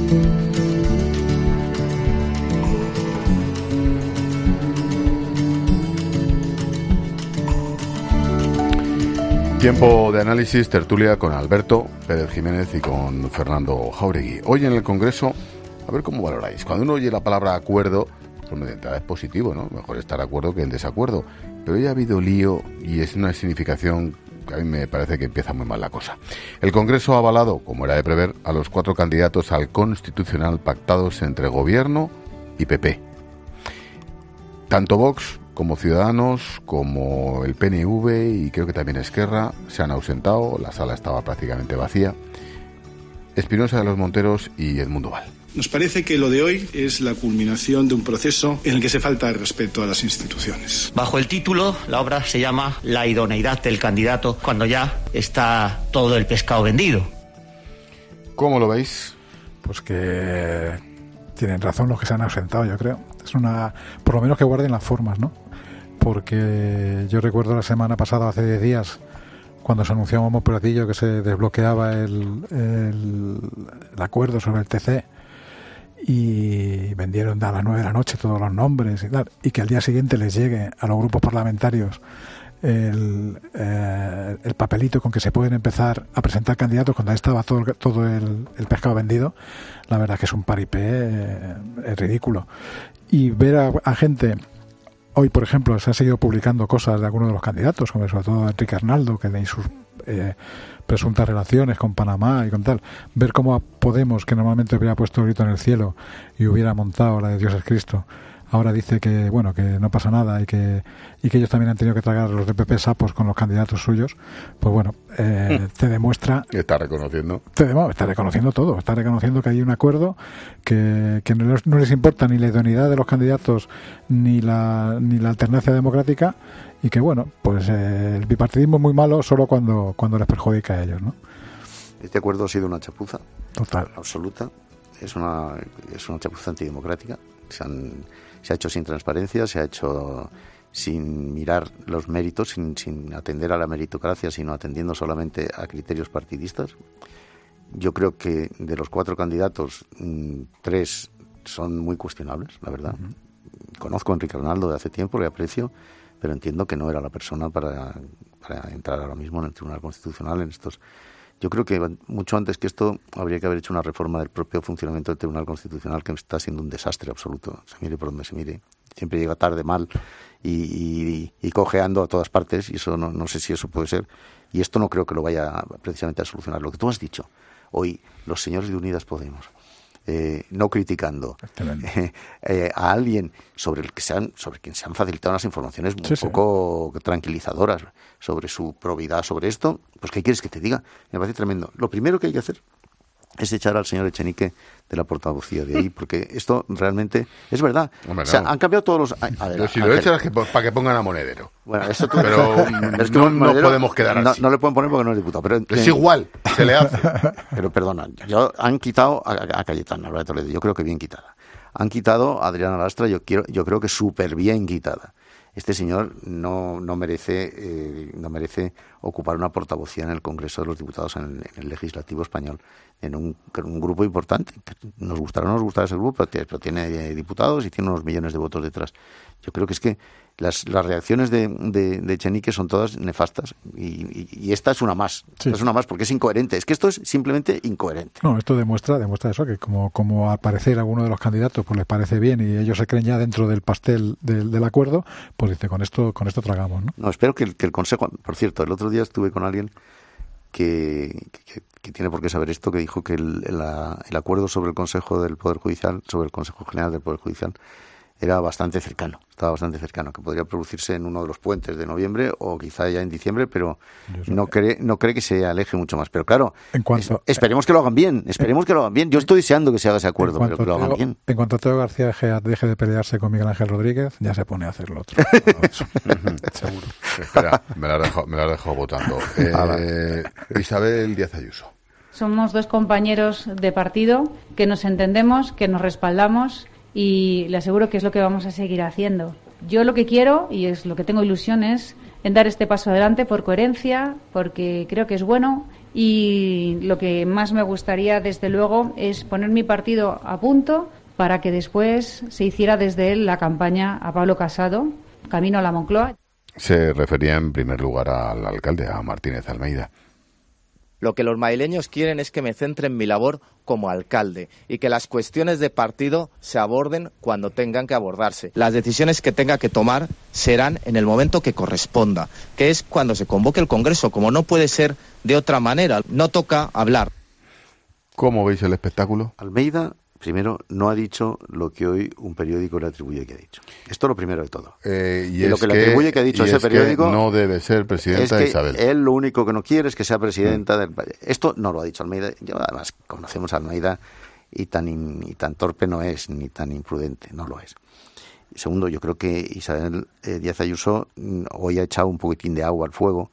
Speaker 1: Tiempo de análisis, tertulia con Alberto Pérez Jiménez y con Fernando Jáuregui. Hoy en el Congreso, a ver cómo valoráis. Cuando uno oye la palabra acuerdo, pues de entrada es positivo, ¿no? Mejor estar de acuerdo que en desacuerdo. Pero hoy ha habido lío y es una significación que a mí me parece que empieza muy mal la cosa. El Congreso ha avalado, como era de prever, a los 4 candidatos al Constitucional pactados entre Gobierno y PP. Tanto Vox como Ciudadanos, como el PNV y creo que también Esquerra se han ausentado, la sala estaba prácticamente vacía. Espinosa de los Monteros y Edmundo Val.
Speaker 4: Nos parece que lo de hoy es la culminación de un proceso en el que se falta el respeto a las instituciones.
Speaker 7: Bajo el título, la obra se llama La idoneidad del candidato cuando ya está todo el pescado vendido.
Speaker 1: ¿Cómo lo veis?
Speaker 16: Pues que tienen razón los que se han ausentado, yo creo. Es por lo menos que guarden las formas, ¿no? Porque yo recuerdo la semana pasada, hace 10 días, cuando se anunció un platillo que se desbloqueaba el acuerdo sobre el TC y vendieron a las 9 de la noche todos los nombres y tal, y que al día siguiente les llegue a los grupos parlamentarios el papelito con que se pueden empezar a presentar candidatos cuando estaba todo el pescado vendido. La verdad es que es un paripé ridículo. Y ver a gente, hoy por ejemplo se han seguido publicando cosas de algunos de los candidatos, como sobre todo de Enrique Arnaldo, que de sus presuntas relaciones con Panamá y con tal, ver cómo a Podemos, que normalmente hubiera puesto el grito en el cielo y hubiera montado la de Dios es Cristo, ahora dice que bueno, que no pasa nada y que ellos también han tenido que tragar los de PP sapos con los candidatos suyos. Pues bueno, te demuestra,
Speaker 1: está reconociendo
Speaker 16: está reconociendo todo, está reconociendo que hay un acuerdo, que no les importa ni la idoneidad de los candidatos ni la alternancia democrática, y que bueno, pues el bipartidismo es muy malo solo cuando les perjudica a ellos, ¿no?
Speaker 5: Este acuerdo ha sido una chapuza
Speaker 16: total,
Speaker 5: absoluta. Es una chapuza antidemocrática. Se ha hecho sin transparencia, se ha hecho sin mirar los méritos, sin atender a la meritocracia, sino atendiendo solamente a criterios partidistas. Yo creo que de los 4 candidatos, 3 son muy cuestionables, la verdad. Conozco a Enrique Arnaldo de hace tiempo, le aprecio, pero entiendo que no era la persona para entrar ahora mismo en el Tribunal Constitucional en estos. Yo creo que mucho antes que esto habría que haber hecho una reforma del propio funcionamiento del Tribunal Constitucional, que está siendo un desastre absoluto. Se mire por donde se mire. Siempre llega tarde, mal y cojeando a todas partes, y eso no sé si eso puede ser. Y esto no creo que lo vaya precisamente a solucionar. Lo que tú has dicho hoy, los señores de Unidas Podemos, no criticando a alguien sobre quien se han facilitado unas informaciones muy poco tranquilizadoras sobre su probidad sobre esto, pues ¿qué quieres que te diga? Me parece tremendo. Lo primero que hay que hacer es echar al señor Echenique de la portavocía de ahí, porque esto realmente es verdad.
Speaker 1: Hombre,
Speaker 5: o sea, han cambiado todos los...
Speaker 1: Pero si lo echas es para que pongan a Monedero.
Speaker 5: Bueno, eso
Speaker 1: pero es que no podemos quedar así.
Speaker 5: No le pueden poner porque no es diputado. Pero,
Speaker 1: es igual, se le hace.
Speaker 5: Pero perdona, han quitado a Cayetana Álvarez Toledo, yo creo que bien quitada. Han quitado a Adriana Lastra, yo creo que súper bien quitada. Este señor no merece ocupar una portavocía en el Congreso de los Diputados, en el Legislativo español, en un grupo importante. Nos gustará o no nos gustará ese grupo, pero tiene diputados y tiene unos millones de votos detrás. Yo creo que es que las reacciones de Echenique son todas nefastas y esta es una más. Sí. Es una más porque es incoherente. Es que esto es simplemente incoherente.
Speaker 16: No, esto demuestra eso, que como al parecer a alguno de los candidatos pues les parece bien y ellos se creen ya dentro del pastel del acuerdo, pues dice, con esto tragamos, ¿no?
Speaker 5: No, espero que el Consejo... Por cierto, el otro día estuve con alguien que tiene por qué saber esto, que dijo que el acuerdo sobre el Consejo del Poder Judicial, sobre el Consejo General del Poder Judicial, estaba bastante cercano, que podría producirse en uno de los puentes de noviembre o quizá ya en diciembre, pero no cree que se aleje mucho más. Pero claro, esperemos que lo hagan bien, Yo estoy deseando que se haga ese acuerdo, pero que lo hagan bien.
Speaker 16: En cuanto Teo García deje de pelearse con Miguel Ángel Rodríguez, ya se pone a hacer lo otro.
Speaker 1: Seguro. Espera, me la has dejado votando. Isabel Díaz Ayuso.
Speaker 8: Somos 2 compañeros de partido que nos entendemos, que nos respaldamos, y le aseguro que es lo que vamos a seguir haciendo. Yo lo que quiero, y es lo que tengo ilusión, es en dar este paso adelante por coherencia, porque creo que es bueno y lo que más me gustaría, desde luego, es poner mi partido a punto para que después se hiciera desde él la campaña a Pablo Casado, camino a la Moncloa.
Speaker 1: Se refería en primer lugar al alcalde, a Martínez Almeida.
Speaker 9: Lo que los madrileños quieren es que me centre en mi labor como alcalde y que las cuestiones de partido se aborden cuando tengan que abordarse. Las decisiones que tenga que tomar serán en el momento que corresponda, que es cuando se convoque el Congreso, como no puede ser de otra manera. No toca hablar.
Speaker 1: ¿Cómo veis el espectáculo?
Speaker 5: Almeida, primero, no ha dicho lo que hoy un periódico le atribuye que ha dicho. Esto es lo primero de todo.
Speaker 1: Y
Speaker 5: lo que le atribuye que ha dicho ese periódico...
Speaker 1: Que no debe ser presidenta
Speaker 5: es que
Speaker 1: Isabel.
Speaker 5: Él lo único que no quiere es que sea presidenta del... Esto no lo ha dicho Almeida. Yo, además, conocemos a Almeida y tan torpe no es, ni tan imprudente, no lo es. Segundo, yo creo que Isabel Díaz Ayuso hoy ha echado un poquitín de agua al fuego.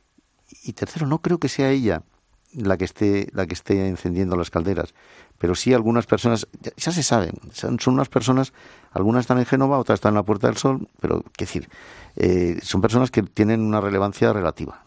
Speaker 5: Y tercero, no creo que sea ella la que esté encendiendo las calderas, pero sí algunas personas, ya se sabe, son unas personas, algunas están en Génova, otras están en la Puerta del Sol, pero, qué decir, son personas que tienen una relevancia relativa.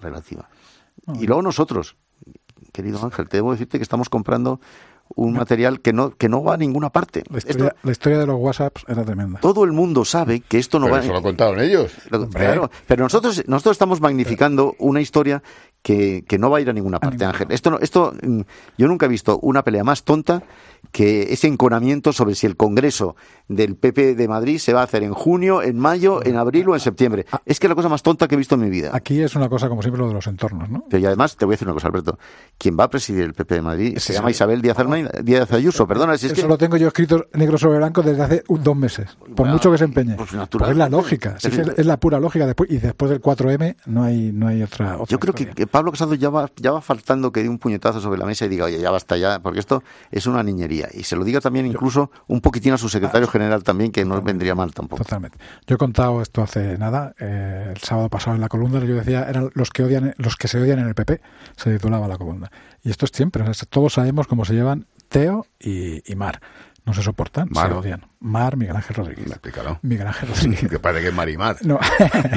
Speaker 5: Y luego nosotros, querido Ángel, te debo decirte que estamos comprando un material que no va a ninguna parte.
Speaker 16: La historia de los WhatsApps era tremenda.
Speaker 5: Todo el mundo sabe que esto no va...
Speaker 1: Eso lo contaron ellos.
Speaker 5: Claro, pero nosotros estamos magnificando una historia que no va a ir a ninguna parte, Ángel. Esto yo nunca he visto una pelea más tonta que ese enconamiento sobre si el Congreso del PP de Madrid se va a hacer en junio, en mayo, en abril o en septiembre. Es que es la cosa más tonta que he visto en mi vida.
Speaker 16: Aquí es una cosa, como siempre, lo de los entornos, ¿no?
Speaker 5: Pero y además, te voy a decir una cosa, Alberto. Quien va a presidir el PP de Madrid se llama Isabel Díaz Ayuso. Perdona, si es
Speaker 16: eso lo tengo yo escrito negro sobre blanco desde hace 2 meses. Por mucho que se empeñe.
Speaker 5: Pues natural.
Speaker 16: Es la lógica. Es la pura lógica. Después del 4M no hay otra
Speaker 5: yo creo que Pablo Casado ya va faltando que dé un puñetazo sobre la mesa y diga, oye, ya basta ya, porque esto es una niñería. Y se lo diga también incluso un poquitín a su secretario general también, que no vendría mal tampoco.
Speaker 16: Totalmente. Yo he contado esto hace nada, el sábado pasado en la columna, yo decía, eran los que se odian en el PP, se titulaba la columna. Y esto es siempre, todos sabemos cómo se llevan Teo y Mar. No se soportan, se odian. Mar, Miguel Ángel Rodríguez.
Speaker 1: Explícalo.
Speaker 16: Miguel Ángel Rodríguez.
Speaker 1: Que parece que es Mar y Mar.
Speaker 16: No.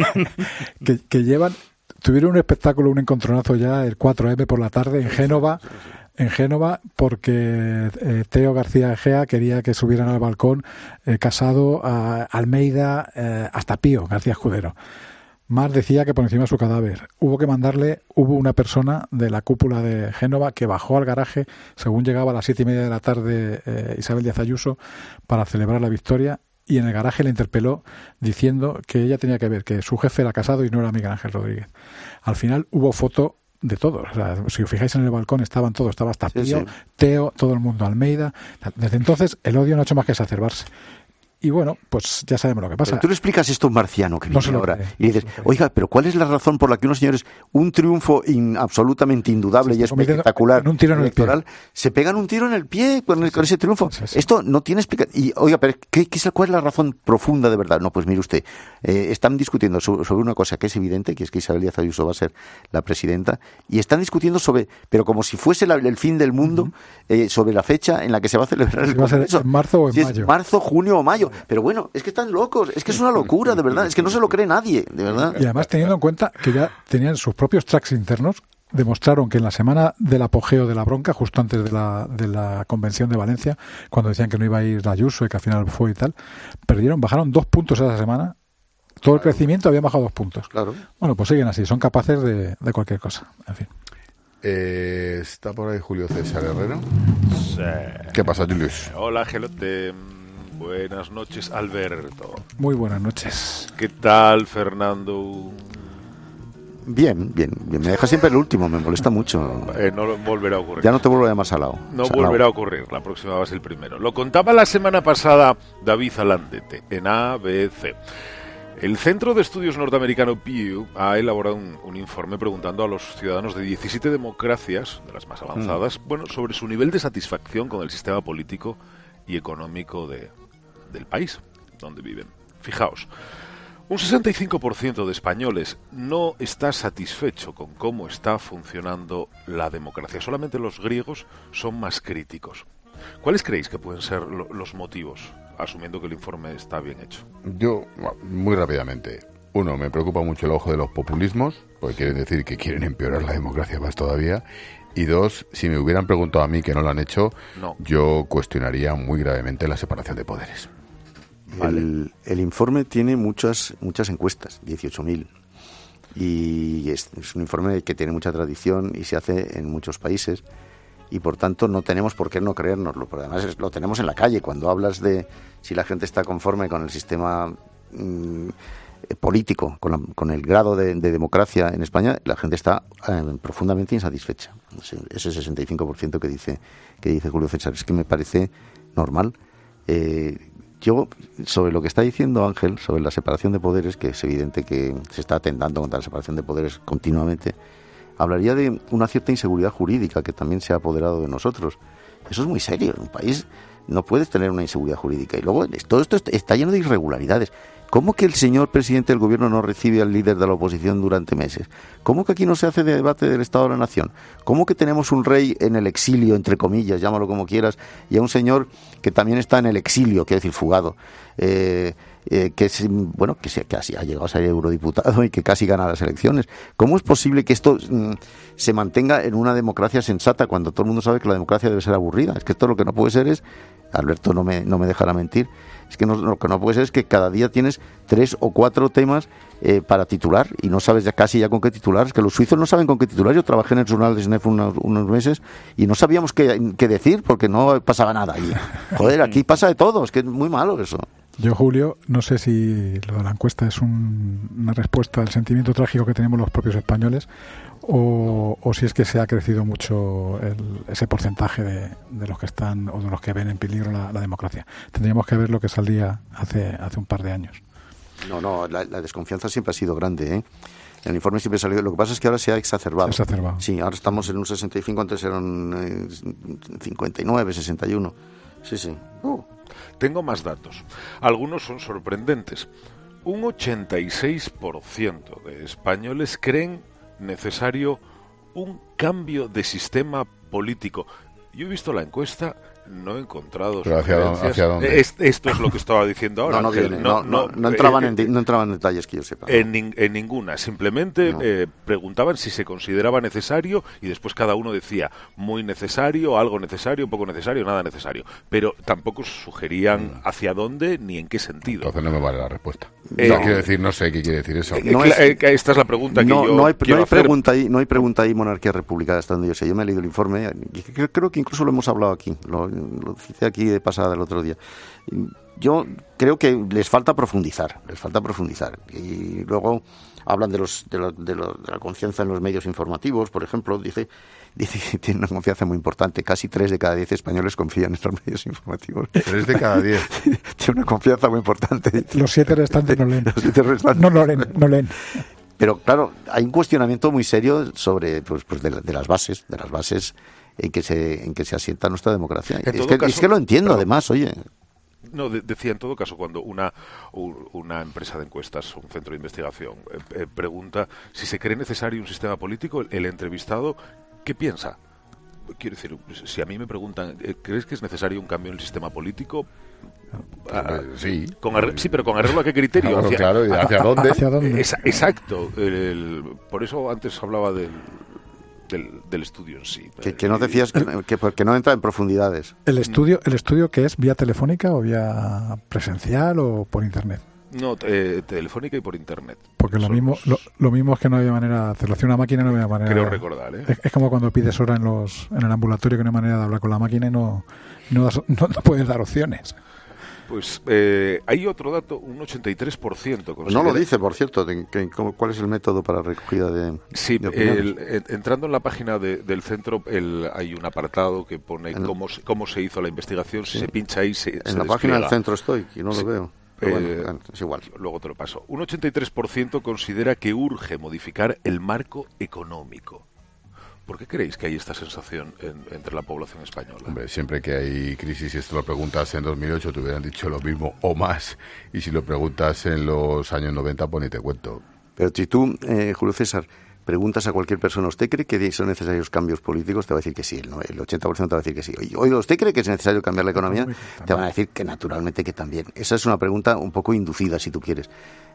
Speaker 16: que llevan... Tuvieron un espectáculo, un encontronazo ya el 4M por la tarde en Génova. En Génova, porque Teo García Egea quería que subieran al balcón Casado, a Almeida, hasta Pío García Escudero. Mar decía que por encima de su cadáver hubo una persona de la cúpula de Génova que bajó al garaje según llegaba a las 7:30 de la tarde Isabel Díaz Ayuso para celebrar la victoria, y en el garaje le interpeló diciendo que ella tenía que ver que su jefe era Casado y no era Miguel Ángel Rodríguez. Al final hubo foto de todos. O sea, si os fijáis en el balcón estaban todos, estaba hasta Pío, Teo, todo el mundo, Almeida. Desde entonces el odio no ha hecho más que exacerbarse. Y bueno, pues ya sabemos lo que pasa.
Speaker 5: Pero tú le explicas esto a un marciano que viene ahora y dices, oiga, pero ¿cuál es la razón por la que unos señores, un triunfo absolutamente indudable y espectacular electoral, se pegan un tiro en el pie con ese triunfo? Esto no tiene explicación. Y oiga, pero ¿cuál es la razón profunda de verdad? No, pues mire usted, están discutiendo sobre una cosa que es evidente, que es que Isabel Díaz Ayuso va a ser la presidenta, y están discutiendo pero como si fuese el fin del mundo, sobre la fecha en la que se va a celebrar el Congreso.
Speaker 16: ¿En marzo o en mayo?
Speaker 5: Es marzo, junio o mayo. Pero bueno, es que están locos, es que es una locura, de verdad, es que no se lo cree nadie, de verdad.
Speaker 16: Y además teniendo en cuenta que ya tenían sus propios tracks internos, demostraron que en la semana del apogeo de la bronca, justo antes de la convención de Valencia, cuando decían que no iba a ir Ayuso y que al final fue y tal, bajaron 2 puntos esa semana. Todo el crecimiento había bajado 2 puntos.
Speaker 5: Claro.
Speaker 16: Bueno, pues siguen así, son capaces de cualquier cosa, en fin.
Speaker 1: ¿Está por ahí Julio César Herrero?
Speaker 10: Sí.
Speaker 1: ¿Qué pasa, Julius?
Speaker 10: Hola, Gelote. Buenas noches, Alberto.
Speaker 16: Muy buenas noches.
Speaker 10: ¿Qué tal, Fernando?
Speaker 5: Bien. Me deja siempre el último, me molesta mucho.
Speaker 10: No volverá a ocurrir.
Speaker 5: Ya no te vuelvo a llamar salado.
Speaker 10: No volverá a ocurrir, la próxima va a ser el primero. Lo contaba la semana pasada David Alandete en ABC. El Centro de Estudios Norteamericano Pew ha elaborado un informe preguntando a los ciudadanos de 17 democracias, de las más avanzadas, sobre su nivel de satisfacción con el sistema político y económico del país donde viven. Fijaos, un 65% de españoles no está satisfecho con cómo está funcionando la democracia. Solamente los griegos son más críticos. ¿Cuáles creéis que pueden ser los motivos, asumiendo que el informe está bien hecho?
Speaker 1: Yo, muy rápidamente, Uno, me preocupa mucho el ojo de los populismos, porque quieren decir que quieren empeorar la democracia más todavía. Y dos, si me hubieran preguntado a mí, que no lo han hecho, yo cuestionaría muy gravemente la separación de poderes.
Speaker 5: Vale. El informe tiene muchas encuestas, 18.000. Y es un informe que tiene mucha tradición y se hace en muchos países. Y por tanto no tenemos por qué no creérnoslo. Pero además lo tenemos en la calle. Cuando hablas de si la gente está conforme con el sistema político, con el grado de democracia en España, la gente está profundamente insatisfecha. Ese 65% que dice Julio César, es que me parece normal. Yo, sobre lo que está diciendo Ángel, sobre la separación de poderes, que es evidente que se está atentando contra la separación de poderes continuamente, hablaría de una cierta inseguridad jurídica que también se ha apoderado de nosotros. Eso es muy serio. En un país no puedes tener una inseguridad jurídica. Y luego todo esto está lleno de irregularidades. ¿Cómo que el señor presidente del gobierno no recibe al líder de la oposición durante meses? ¿Cómo que aquí no se hace debate del Estado de la Nación? ¿Cómo que tenemos un rey en el exilio, entre comillas, llámalo como quieras, y a un señor que también está en el exilio, quiero decir, fugado, que casi ha llegado a ser eurodiputado y que casi gana las elecciones? ¿Cómo es posible que esto se mantenga en una democracia sensata cuando todo el mundo sabe que la democracia debe ser aburrida? Es que esto lo que no puede ser es, Alberto no me dejará mentir, es que lo que no puede ser es que cada día tienes 3 o 4 temas para titular y no sabes casi con qué titular. Es que los suizos no saben con qué titular. Yo trabajé en el Journal de SNEF unos meses y no sabíamos qué decir porque no pasaba nada allí. Joder, aquí pasa de todo, es que es muy malo eso.
Speaker 16: Yo, Julio, no sé si lo de la encuesta es una respuesta al sentimiento trágico que tenemos los propios españoles o si es que se ha crecido mucho ese porcentaje de los que están o de los que ven en peligro la democracia. Tendríamos que ver lo que saldría hace un par de años.
Speaker 5: No, la desconfianza siempre ha sido grande, ¿eh? El informe siempre salió. Lo que pasa es que ahora se ha exacerbado. Sí, ahora estamos en un 65, antes eran 59, 61. Sí.
Speaker 10: Tengo más datos. Algunos son sorprendentes. Un 86% de españoles creen necesario un cambio de sistema político. Yo he visto la encuesta, no he encontrado
Speaker 1: sugerencias. ¿Hacia dónde?
Speaker 10: Esto es lo que estaba diciendo ahora.
Speaker 5: No entraban en detalles que yo sepa.
Speaker 10: En ninguna. Simplemente preguntaban si se consideraba necesario y después cada uno decía muy necesario, algo necesario, poco necesario, nada necesario. Pero tampoco sugerían hacia dónde ni en qué sentido.
Speaker 1: Entonces no me vale la respuesta. Quiero decir, no sé qué quiere decir eso.
Speaker 10: Esta es la pregunta que yo quiero hacer.
Speaker 5: No hay pregunta ahí monarquía republicana, hasta donde yo sé. Yo me he leído el informe y creo que incluso lo hemos hablado aquí. Lo cité aquí de pasada el otro día. Yo creo que les falta profundizar. Y luego hablan de la confianza en los medios informativos, por ejemplo. Dice que tiene una confianza muy importante. Casi 3 de cada 10 españoles confían en los medios informativos.
Speaker 1: 3 de cada 10.
Speaker 5: Tiene una confianza muy importante.
Speaker 16: Los 7 restantes no leen. No leen.
Speaker 5: Pero claro, hay un cuestionamiento muy serio sobre de las bases en que se asienta nuestra democracia. Es que lo entiendo, además, oye.
Speaker 10: No, decía, en todo caso, cuando una empresa de encuestas, un centro de investigación, pregunta si se cree necesario un sistema político, el entrevistado, ¿qué piensa? Quiero decir, si a mí me preguntan, ¿crees que es necesario un cambio en el sistema político?
Speaker 1: Sí.
Speaker 10: Sí, pero con arreglo a qué criterio.
Speaker 1: Claro, ¿y hacia dónde?
Speaker 10: Exacto. Por eso antes hablaba del estudio en sí.
Speaker 5: Que no decías que no entra en profundidades.
Speaker 16: ¿El estudio que es vía telefónica o vía presencial o por internet?
Speaker 10: No, telefónica y por internet.
Speaker 16: Porque lo mismo es que no había manera de hacerlo. Hacia una máquina no había manera.
Speaker 10: Creo recordar, ¿eh?
Speaker 16: Es como cuando pides hora en el ambulatorio, que no hay manera de hablar con la máquina y no puedes dar opciones.
Speaker 10: Pues hay otro dato, un 83%.
Speaker 5: Pues no lo dice, por cierto, ¿cuál es el método para recogida de opiniones?
Speaker 10: Entrando en la página del centro hay un apartado que pone cómo se hizo la investigación. Sí. Si se pincha ahí,
Speaker 5: en la página del centro estoy y no lo veo. Pero bueno, es igual.
Speaker 10: Luego te lo paso. Un 83% considera que urge modificar el marco económico. ¿Por qué creéis que hay esta sensación entre la población española?
Speaker 1: Hombre, siempre que hay crisis, si esto lo preguntas en 2008, te hubieran dicho lo mismo o más. Y si lo preguntas en los años 90, pues ni te cuento.
Speaker 5: Pero si tú, Julio César, preguntas a cualquier persona, ¿usted cree que son necesarios cambios políticos? Te va a decir que sí, el 80% te va a decir que sí. Oiga, ¿usted cree que es necesario cambiar la economía? Te van a decir que naturalmente que también. Esa es una pregunta un poco inducida, si tú quieres.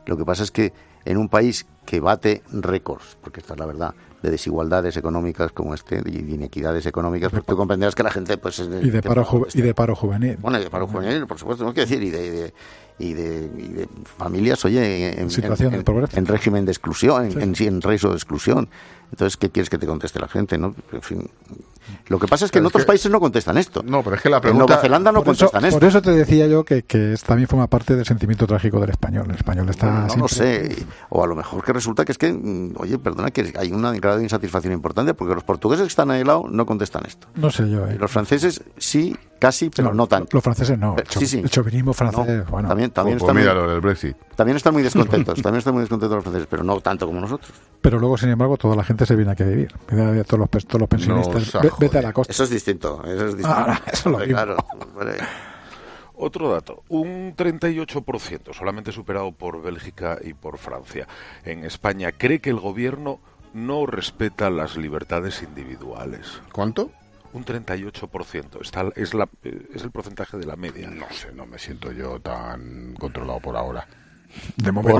Speaker 5: Lo que pasa es que en un país que bate récords, porque esta es la verdad, de desigualdades económicas como y de inequidades económicas, pues tú comprenderás que la gente pues
Speaker 16: y de paro juvenil.
Speaker 5: Bueno, y de paro juvenil, por supuesto, no quiero decir, y de familias, oye, en régimen de exclusión, en riesgo de exclusión. Entonces, ¿qué quieres que te conteste la gente, no? En fin, lo que pasa es que en otros países no contestan esto.
Speaker 1: No, pero es que la pregunta...
Speaker 5: En Nueva Zelanda no contestan esto.
Speaker 16: Por eso te decía yo que también forma parte del sentimiento trágico del español. El español está
Speaker 5: no lo sé. O a lo mejor que resulta que es que, oye, perdona, que hay un grado de insatisfacción importante, porque los portugueses que están ahí al lado no contestan esto.
Speaker 16: No sé yo.
Speaker 5: Los franceses sí, casi, pero no tanto.
Speaker 16: Los franceses no.
Speaker 5: Sí.
Speaker 16: El chauvinismo francés,
Speaker 5: no,
Speaker 16: bueno.
Speaker 5: También
Speaker 1: están mira lo del Brexit.
Speaker 5: También están muy descontentos. También están muy descontentos los franceses, pero no tanto como nosotros.
Speaker 16: Pero luego, sin embargo, toda la gente se viene aquí a vivir. Todos los pensionistas. Vete a la costa.
Speaker 5: Eso es distinto. Eso es
Speaker 16: lo mismo.
Speaker 5: Claro.
Speaker 10: Otro dato, un 38%, solamente superado por Bélgica y por Francia. En España, cree que el gobierno no respeta las libertades individuales.
Speaker 1: ¿Cuánto?
Speaker 10: Un 38%. Es el porcentaje de la media.
Speaker 1: No sé, no me siento yo tan controlado por ahora.
Speaker 16: De momento.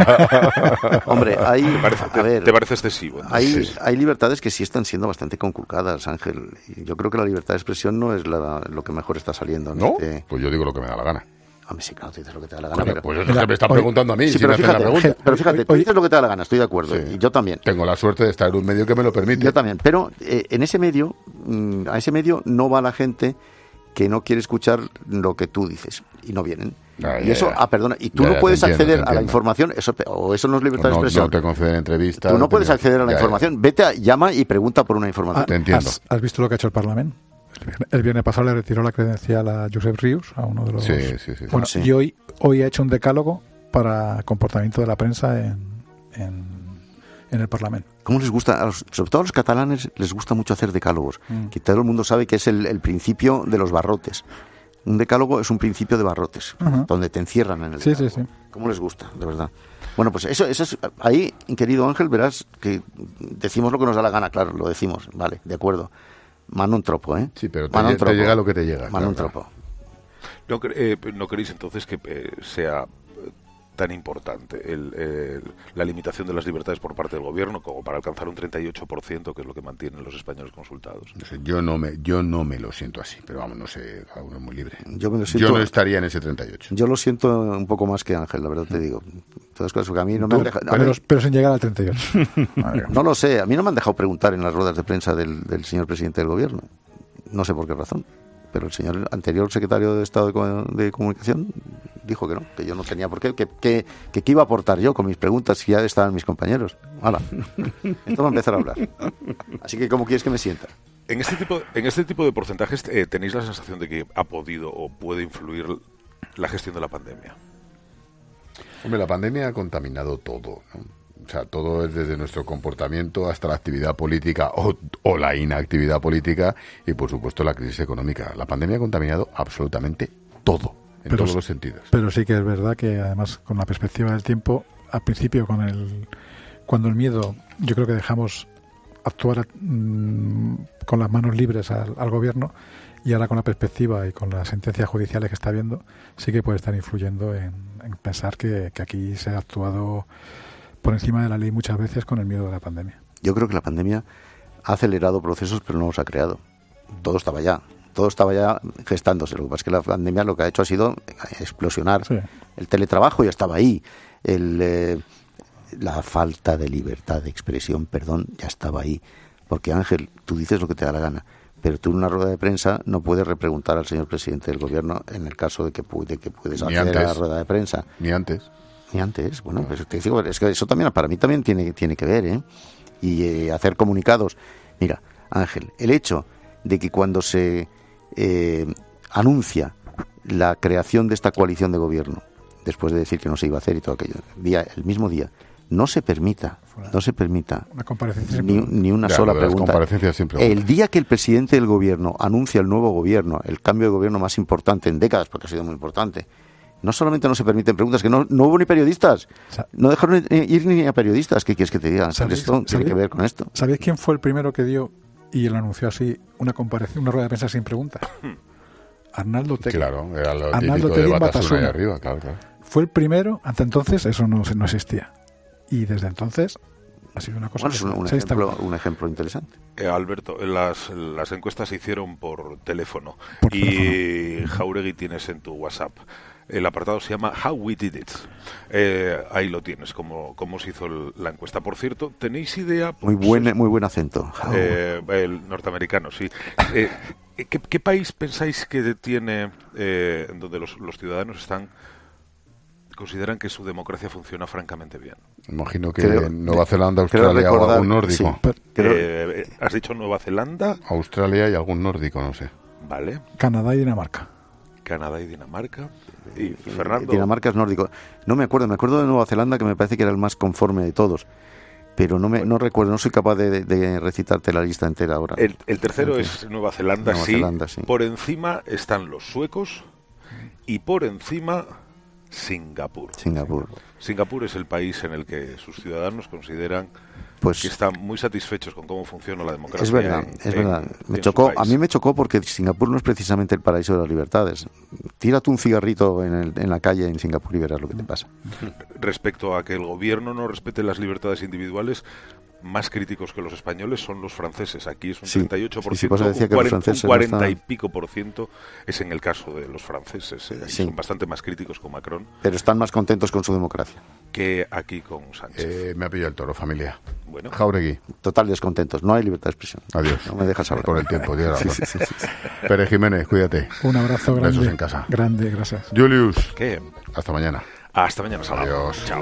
Speaker 5: Hombre,
Speaker 10: ¿Te parece excesivo?
Speaker 5: Hay libertades que sí están siendo bastante conculcadas, Ángel. Yo creo que la libertad de expresión no es lo que mejor está saliendo.
Speaker 1: ¿No? Pues yo digo lo que me da la gana.
Speaker 5: Hombre, sí, claro, tú dices lo que te da la gana.
Speaker 1: Pues es que me están preguntando a mí.
Speaker 5: Sí, pero fíjate, tú dices lo que te da la gana, estoy de acuerdo. Y yo también.
Speaker 1: Tengo la suerte de estar en un medio que me lo permite.
Speaker 5: Yo también, pero en ese medio, a ese medio no va la gente que no quiere escuchar lo que tú dices y no vienen. Y eso, perdona, y tú no puedes acceder a la información, eso no es libertad de expresión.
Speaker 1: No te conceden entrevistas.
Speaker 5: Tú no puedes acceder a la información. Vete, llama y pregunta por una información.
Speaker 1: Te entiendo.
Speaker 16: ¿Has visto lo que ha hecho el Parlamento? El viernes pasado le retiró la credencial a Josep Rius, a uno de los...
Speaker 1: Sí.
Speaker 16: Bueno, y hoy ha hecho un decálogo para comportamiento de la prensa en el Parlamento.
Speaker 5: ¿Cómo les gusta? Sobre todo a los catalanes les gusta mucho hacer decálogos. Que todo el mundo sabe que es el principio de los barrotes. Un decálogo es un principio de barrotes, donde te encierran en el decálogo.
Speaker 16: Sí.
Speaker 5: ¿Cómo les gusta, de verdad? Bueno, pues eso es... Ahí, querido Ángel, verás que decimos lo que nos da la gana, claro, lo decimos, vale, de acuerdo. Mano un tropo, ¿eh?
Speaker 1: Sí, pero te llega lo que te llega.
Speaker 5: Mano un tropo.
Speaker 10: ¿No creéis entonces que sea tan importante la limitación de las libertades por parte del gobierno como para alcanzar un 38%, que es lo que mantienen los españoles consultados?
Speaker 1: Yo no me lo siento así, pero vamos, no sé, cada uno es muy libre.
Speaker 5: Yo
Speaker 1: no estaría en ese 38.
Speaker 5: Yo lo siento un poco más que Ángel, la verdad te digo. Todas cosas que a mí no me han dejado...
Speaker 16: Pero sin llegar al 38.
Speaker 5: No lo sé, a mí no me han dejado preguntar en las ruedas de prensa del señor presidente del gobierno. No sé por qué razón. Pero el señor anterior secretario de Estado de Comunicación dijo que no, que yo no tenía por qué, que iba a aportar yo con mis preguntas si ya estaban mis compañeros. ¡Hala! Esto va a empezar a hablar. Así que, ¿cómo quieres que me sienta?
Speaker 10: En este tipo de porcentajes, ¿tenéis la sensación de que ha podido o puede influir la gestión de la pandemia?
Speaker 1: Hombre, la pandemia ha contaminado todo, ¿no? O sea, todo es desde nuestro comportamiento hasta la actividad política o la inactividad política y, por supuesto, la crisis económica. La pandemia ha contaminado absolutamente todo, en todos los sentidos.
Speaker 16: Pero sí que es verdad que, además, con la perspectiva del tiempo, al principio, cuando el miedo, yo creo que dejamos actuar con las manos libres al gobierno, y ahora con la perspectiva y con las sentencias judiciales que está viendo, sí que puede estar influyendo en pensar que aquí se ha actuado por encima de la ley muchas veces con el miedo de la pandemia.
Speaker 5: Yo creo que la pandemia ha acelerado procesos, pero no los ha creado. Todo estaba ya gestándose. Lo que pasa es que la pandemia lo que ha hecho ha sido explosionar. El teletrabajo ya estaba ahí. La falta de libertad de expresión, ya estaba ahí. Porque, Ángel, tú dices lo que te da la gana, pero tú en una rueda de prensa no puedes repreguntar al señor presidente del gobierno en el caso de que puedes acceder a la rueda de prensa.
Speaker 1: Ni antes.
Speaker 5: Bueno, pues te digo, es que eso también para mí también tiene que ver, ¿eh? Y hacer comunicados. Mira, Ángel, el hecho de que cuando se anuncia la creación de esta coalición de gobierno, después de decir que no se iba a hacer y todo aquello, el mismo día, no se permita ni una sola pregunta. El día que el presidente del gobierno anuncia el nuevo gobierno, el cambio de gobierno más importante en décadas, porque ha sido muy importante, no solamente no se permiten preguntas, que no hubo ni periodistas. No dejaron ir ni a periodistas. ¿Qué quieres que te diga? Esto tiene que ver con esto.
Speaker 16: ¿Sabéis quién fue el primero que dio, y lo anunció así, una rueda de prensa sin preguntas? Arnaldo Tegui.
Speaker 1: Claro, era lo
Speaker 16: Arnaldo
Speaker 1: típico de
Speaker 16: Tegui en
Speaker 1: Batasuna ahí
Speaker 16: Batasuna.
Speaker 1: arriba, claro.
Speaker 16: fue el primero, hasta entonces eso no existía. Y desde entonces ha sido una cosa
Speaker 5: un ejemplo interesante.
Speaker 10: Alberto, las encuestas se hicieron por teléfono. Jáuregui tienes en tu WhatsApp. El apartado se llama How We Did It. Ahí lo tienes, cómo se hizo la encuesta. Por cierto, ¿tenéis idea?
Speaker 5: Muy buen acento.
Speaker 10: El norteamericano, sí. ¿Qué país pensáis que tiene, donde los ciudadanos consideran que su democracia funciona francamente bien?
Speaker 1: Imagino que Nueva Zelanda, Australia o algún nórdico.
Speaker 10: Sí, ¿has dicho Nueva Zelanda?
Speaker 1: Australia y algún nórdico, no sé.
Speaker 10: Vale.
Speaker 16: Canadá y Dinamarca.
Speaker 10: ¿Y Fernando?
Speaker 5: Dinamarca es nórdico. No me acuerdo de Nueva Zelanda, que me parece que era el más conforme de todos. Pero no recuerdo, no soy capaz de recitarte la lista entera ahora.
Speaker 10: El tercero es Nueva Zelanda, sí. Por encima están los suecos y por encima Singapur. Singapur es el país en el que sus ciudadanos consideran que están muy satisfechos con cómo funciona la democracia.
Speaker 5: Es verdad. A mí me chocó porque Singapur no es precisamente el paraíso de las libertades. Tírate un cigarrito en la calle en Singapur y verás lo que te pasa.
Speaker 10: Respecto a que el gobierno no respete las libertades individuales, más críticos que los españoles son los franceses. Aquí es un 38%, un 40 y pico por ciento es en el caso de los franceses. Son bastante más críticos con Macron.
Speaker 5: Pero están más contentos con su democracia
Speaker 10: que aquí con Sánchez.
Speaker 1: Me ha pillado el toro, familia.
Speaker 10: Bueno.
Speaker 1: Jáuregui.
Speaker 5: Total descontentos. No hay libertad de expresión.
Speaker 1: Adiós.
Speaker 5: No me dejas hablar.
Speaker 1: Por el tiempo. Pere Jiménez, cuídate.
Speaker 16: Un abrazo grande.
Speaker 1: Besos en casa.
Speaker 16: Grande, gracias.
Speaker 1: Julius.
Speaker 10: ¿Qué?
Speaker 1: Hasta mañana.
Speaker 10: Hasta mañana.
Speaker 1: Adiós.
Speaker 10: Chao.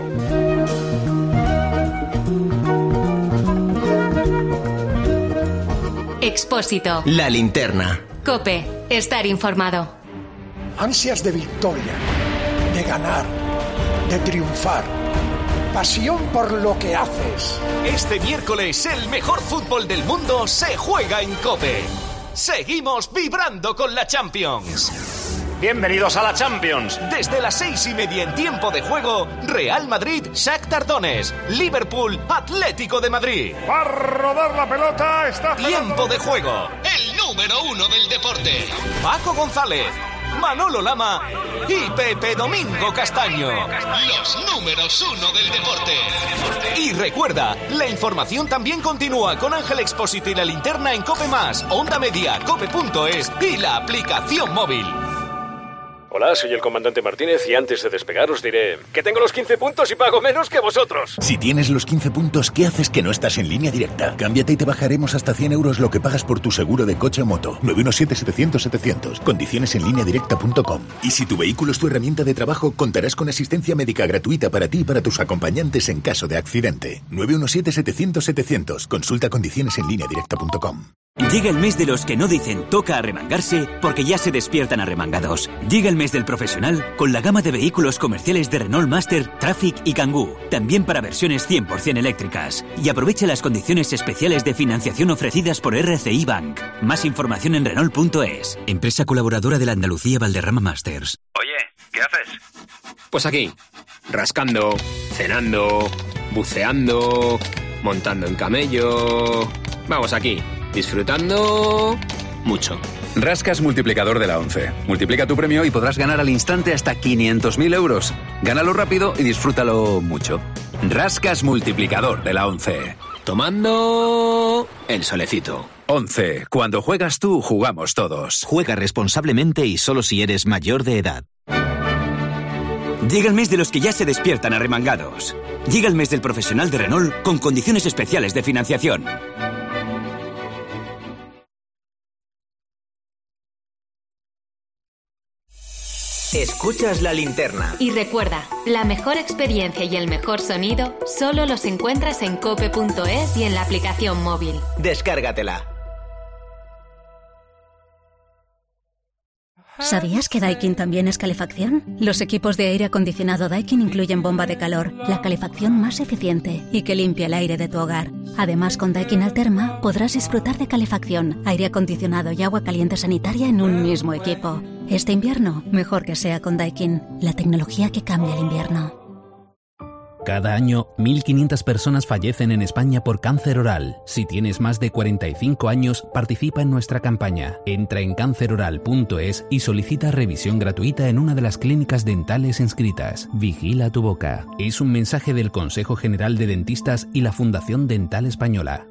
Speaker 3: Expósito.
Speaker 2: La linterna.
Speaker 3: COPE. Estar informado.
Speaker 6: Ansias de victoria, de ganar, de triunfar. Pasión por lo que haces.
Speaker 11: Este miércoles el mejor fútbol del mundo se juega en COPE. Seguimos vibrando con la Champions.
Speaker 12: Bienvenidos a la Champions.
Speaker 11: Desde las 6:30 en tiempo de juego, Real Madrid, Shakhtar Donetsk, Liverpool, Atlético de Madrid.
Speaker 12: Va a rodar la pelota, está
Speaker 11: tiempo de juego. El número 1 del deporte. Paco González, Manolo Lama y Pepe Domingo Castaño. Los números 1 del deporte. Y recuerda, la información también continúa con Ángel Expósito y la linterna en COPE+, Onda Media, cope.es y la aplicación móvil.
Speaker 12: Hola, soy el comandante Martínez y antes de despegar os diré que tengo los 15 puntos y pago menos que vosotros.
Speaker 13: Si tienes los 15 puntos, ¿qué haces que no estás en Línea Directa? Cámbiate y te bajaremos hasta 100 euros lo que pagas por tu seguro de coche o moto. 917-700-700. Condiciones en lineadirecta.com. Y si tu vehículo es tu herramienta de trabajo, contarás con asistencia médica gratuita para ti y para tus acompañantes en caso de accidente. 917-700-700. Consulta condiciones en lineadirecta.com.
Speaker 20: Llega el mes de los que no dicen toca arremangarse porque ya se despiertan arremangados. Llega el mes del profesional con la gama de vehículos comerciales de Renault Master, Traffic y Kangoo. También para versiones 100% eléctricas. Y aprovecha las condiciones especiales de financiación ofrecidas por RCI Bank. Más información en Renault.es. Empresa colaboradora de la Andalucía Valderrama Masters.
Speaker 12: Oye, ¿qué haces?
Speaker 14: Pues aquí, rascando, cenando, buceando, montando en camello... Vamos aquí, disfrutando mucho.
Speaker 15: Rascas multiplicador de la ONCE. Multiplica tu premio y podrás ganar al instante hasta 500.000 euros. Gánalo rápido y disfrútalo mucho. Rascas multiplicador de la ONCE.
Speaker 14: Tomando el solecito.
Speaker 15: ONCE. Cuando juegas tú, jugamos todos.
Speaker 2: Juega responsablemente y solo si eres mayor de edad.
Speaker 20: Llega el mes de los que ya se despiertan arremangados. Llega el mes del profesional de Renault con condiciones especiales de financiación.
Speaker 2: Escuchas la linterna.
Speaker 3: Y recuerda, la mejor experiencia y el mejor sonido solo los encuentras en cope.es y en la aplicación móvil.
Speaker 2: Descárgatela.
Speaker 17: ¿Sabías que Daikin también es calefacción? Los equipos de aire acondicionado Daikin incluyen bomba de calor, la calefacción más eficiente y que limpia el aire de tu hogar. Además, con Daikin Alterma podrás disfrutar de calefacción, aire acondicionado y agua caliente sanitaria en un mismo equipo. Este invierno, mejor que sea con Daikin, la tecnología que cambia el invierno.
Speaker 18: Cada año, 1.500 personas fallecen en España por cáncer oral. Si tienes más de 45 años, participa en nuestra campaña. Entra en canceroral.es y solicita revisión gratuita en una de las clínicas dentales inscritas. Vigila tu boca. Es un mensaje del Consejo General de Dentistas y la Fundación Dental Española.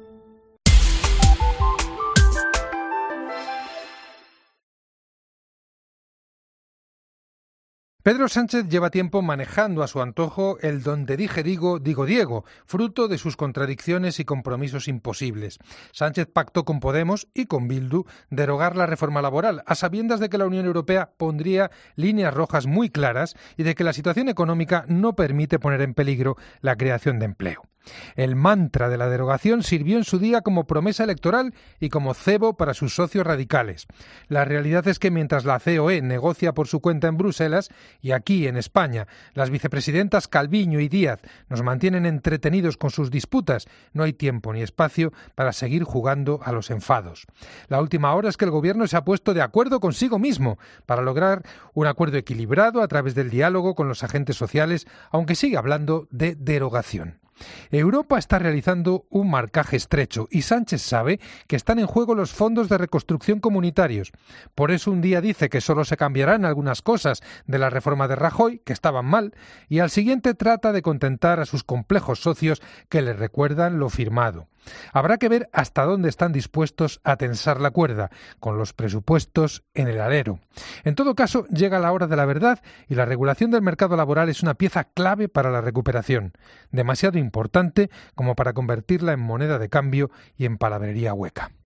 Speaker 19: Pedro Sánchez lleva tiempo manejando a su antojo el donde dije digo, digo Diego, fruto de sus contradicciones y compromisos imposibles. Sánchez pactó con Podemos y con Bildu derogar la reforma laboral, a sabiendas de que la Unión Europea pondría líneas rojas muy claras y de que la situación económica no permite poner en peligro la creación de empleo. El mantra de la derogación sirvió en su día como promesa electoral y como cebo para sus socios radicales. La realidad es que mientras la COE negocia por su cuenta en Bruselas y aquí en España las vicepresidentas Calviño y Díaz nos mantienen entretenidos con sus disputas, no hay tiempo ni espacio para seguir jugando a los enfados. La última hora es que el gobierno se ha puesto de acuerdo consigo mismo para lograr un acuerdo equilibrado a través del diálogo con los agentes sociales, aunque sigue hablando de derogación. Europa está realizando un marcaje estrecho y Sánchez sabe que están en juego los fondos de reconstrucción comunitarios. Por eso un día dice que solo se cambiarán algunas cosas de la reforma de Rajoy, que estaban mal, y al siguiente trata de contentar a sus complejos socios que le recuerdan lo firmado. Habrá que ver hasta dónde están dispuestos a tensar la cuerda, con los presupuestos en el alero. En todo caso, llega la hora de la verdad y la regulación del mercado laboral es una pieza clave para la recuperación, demasiado importante como para convertirla en moneda de cambio y en palabrería hueca.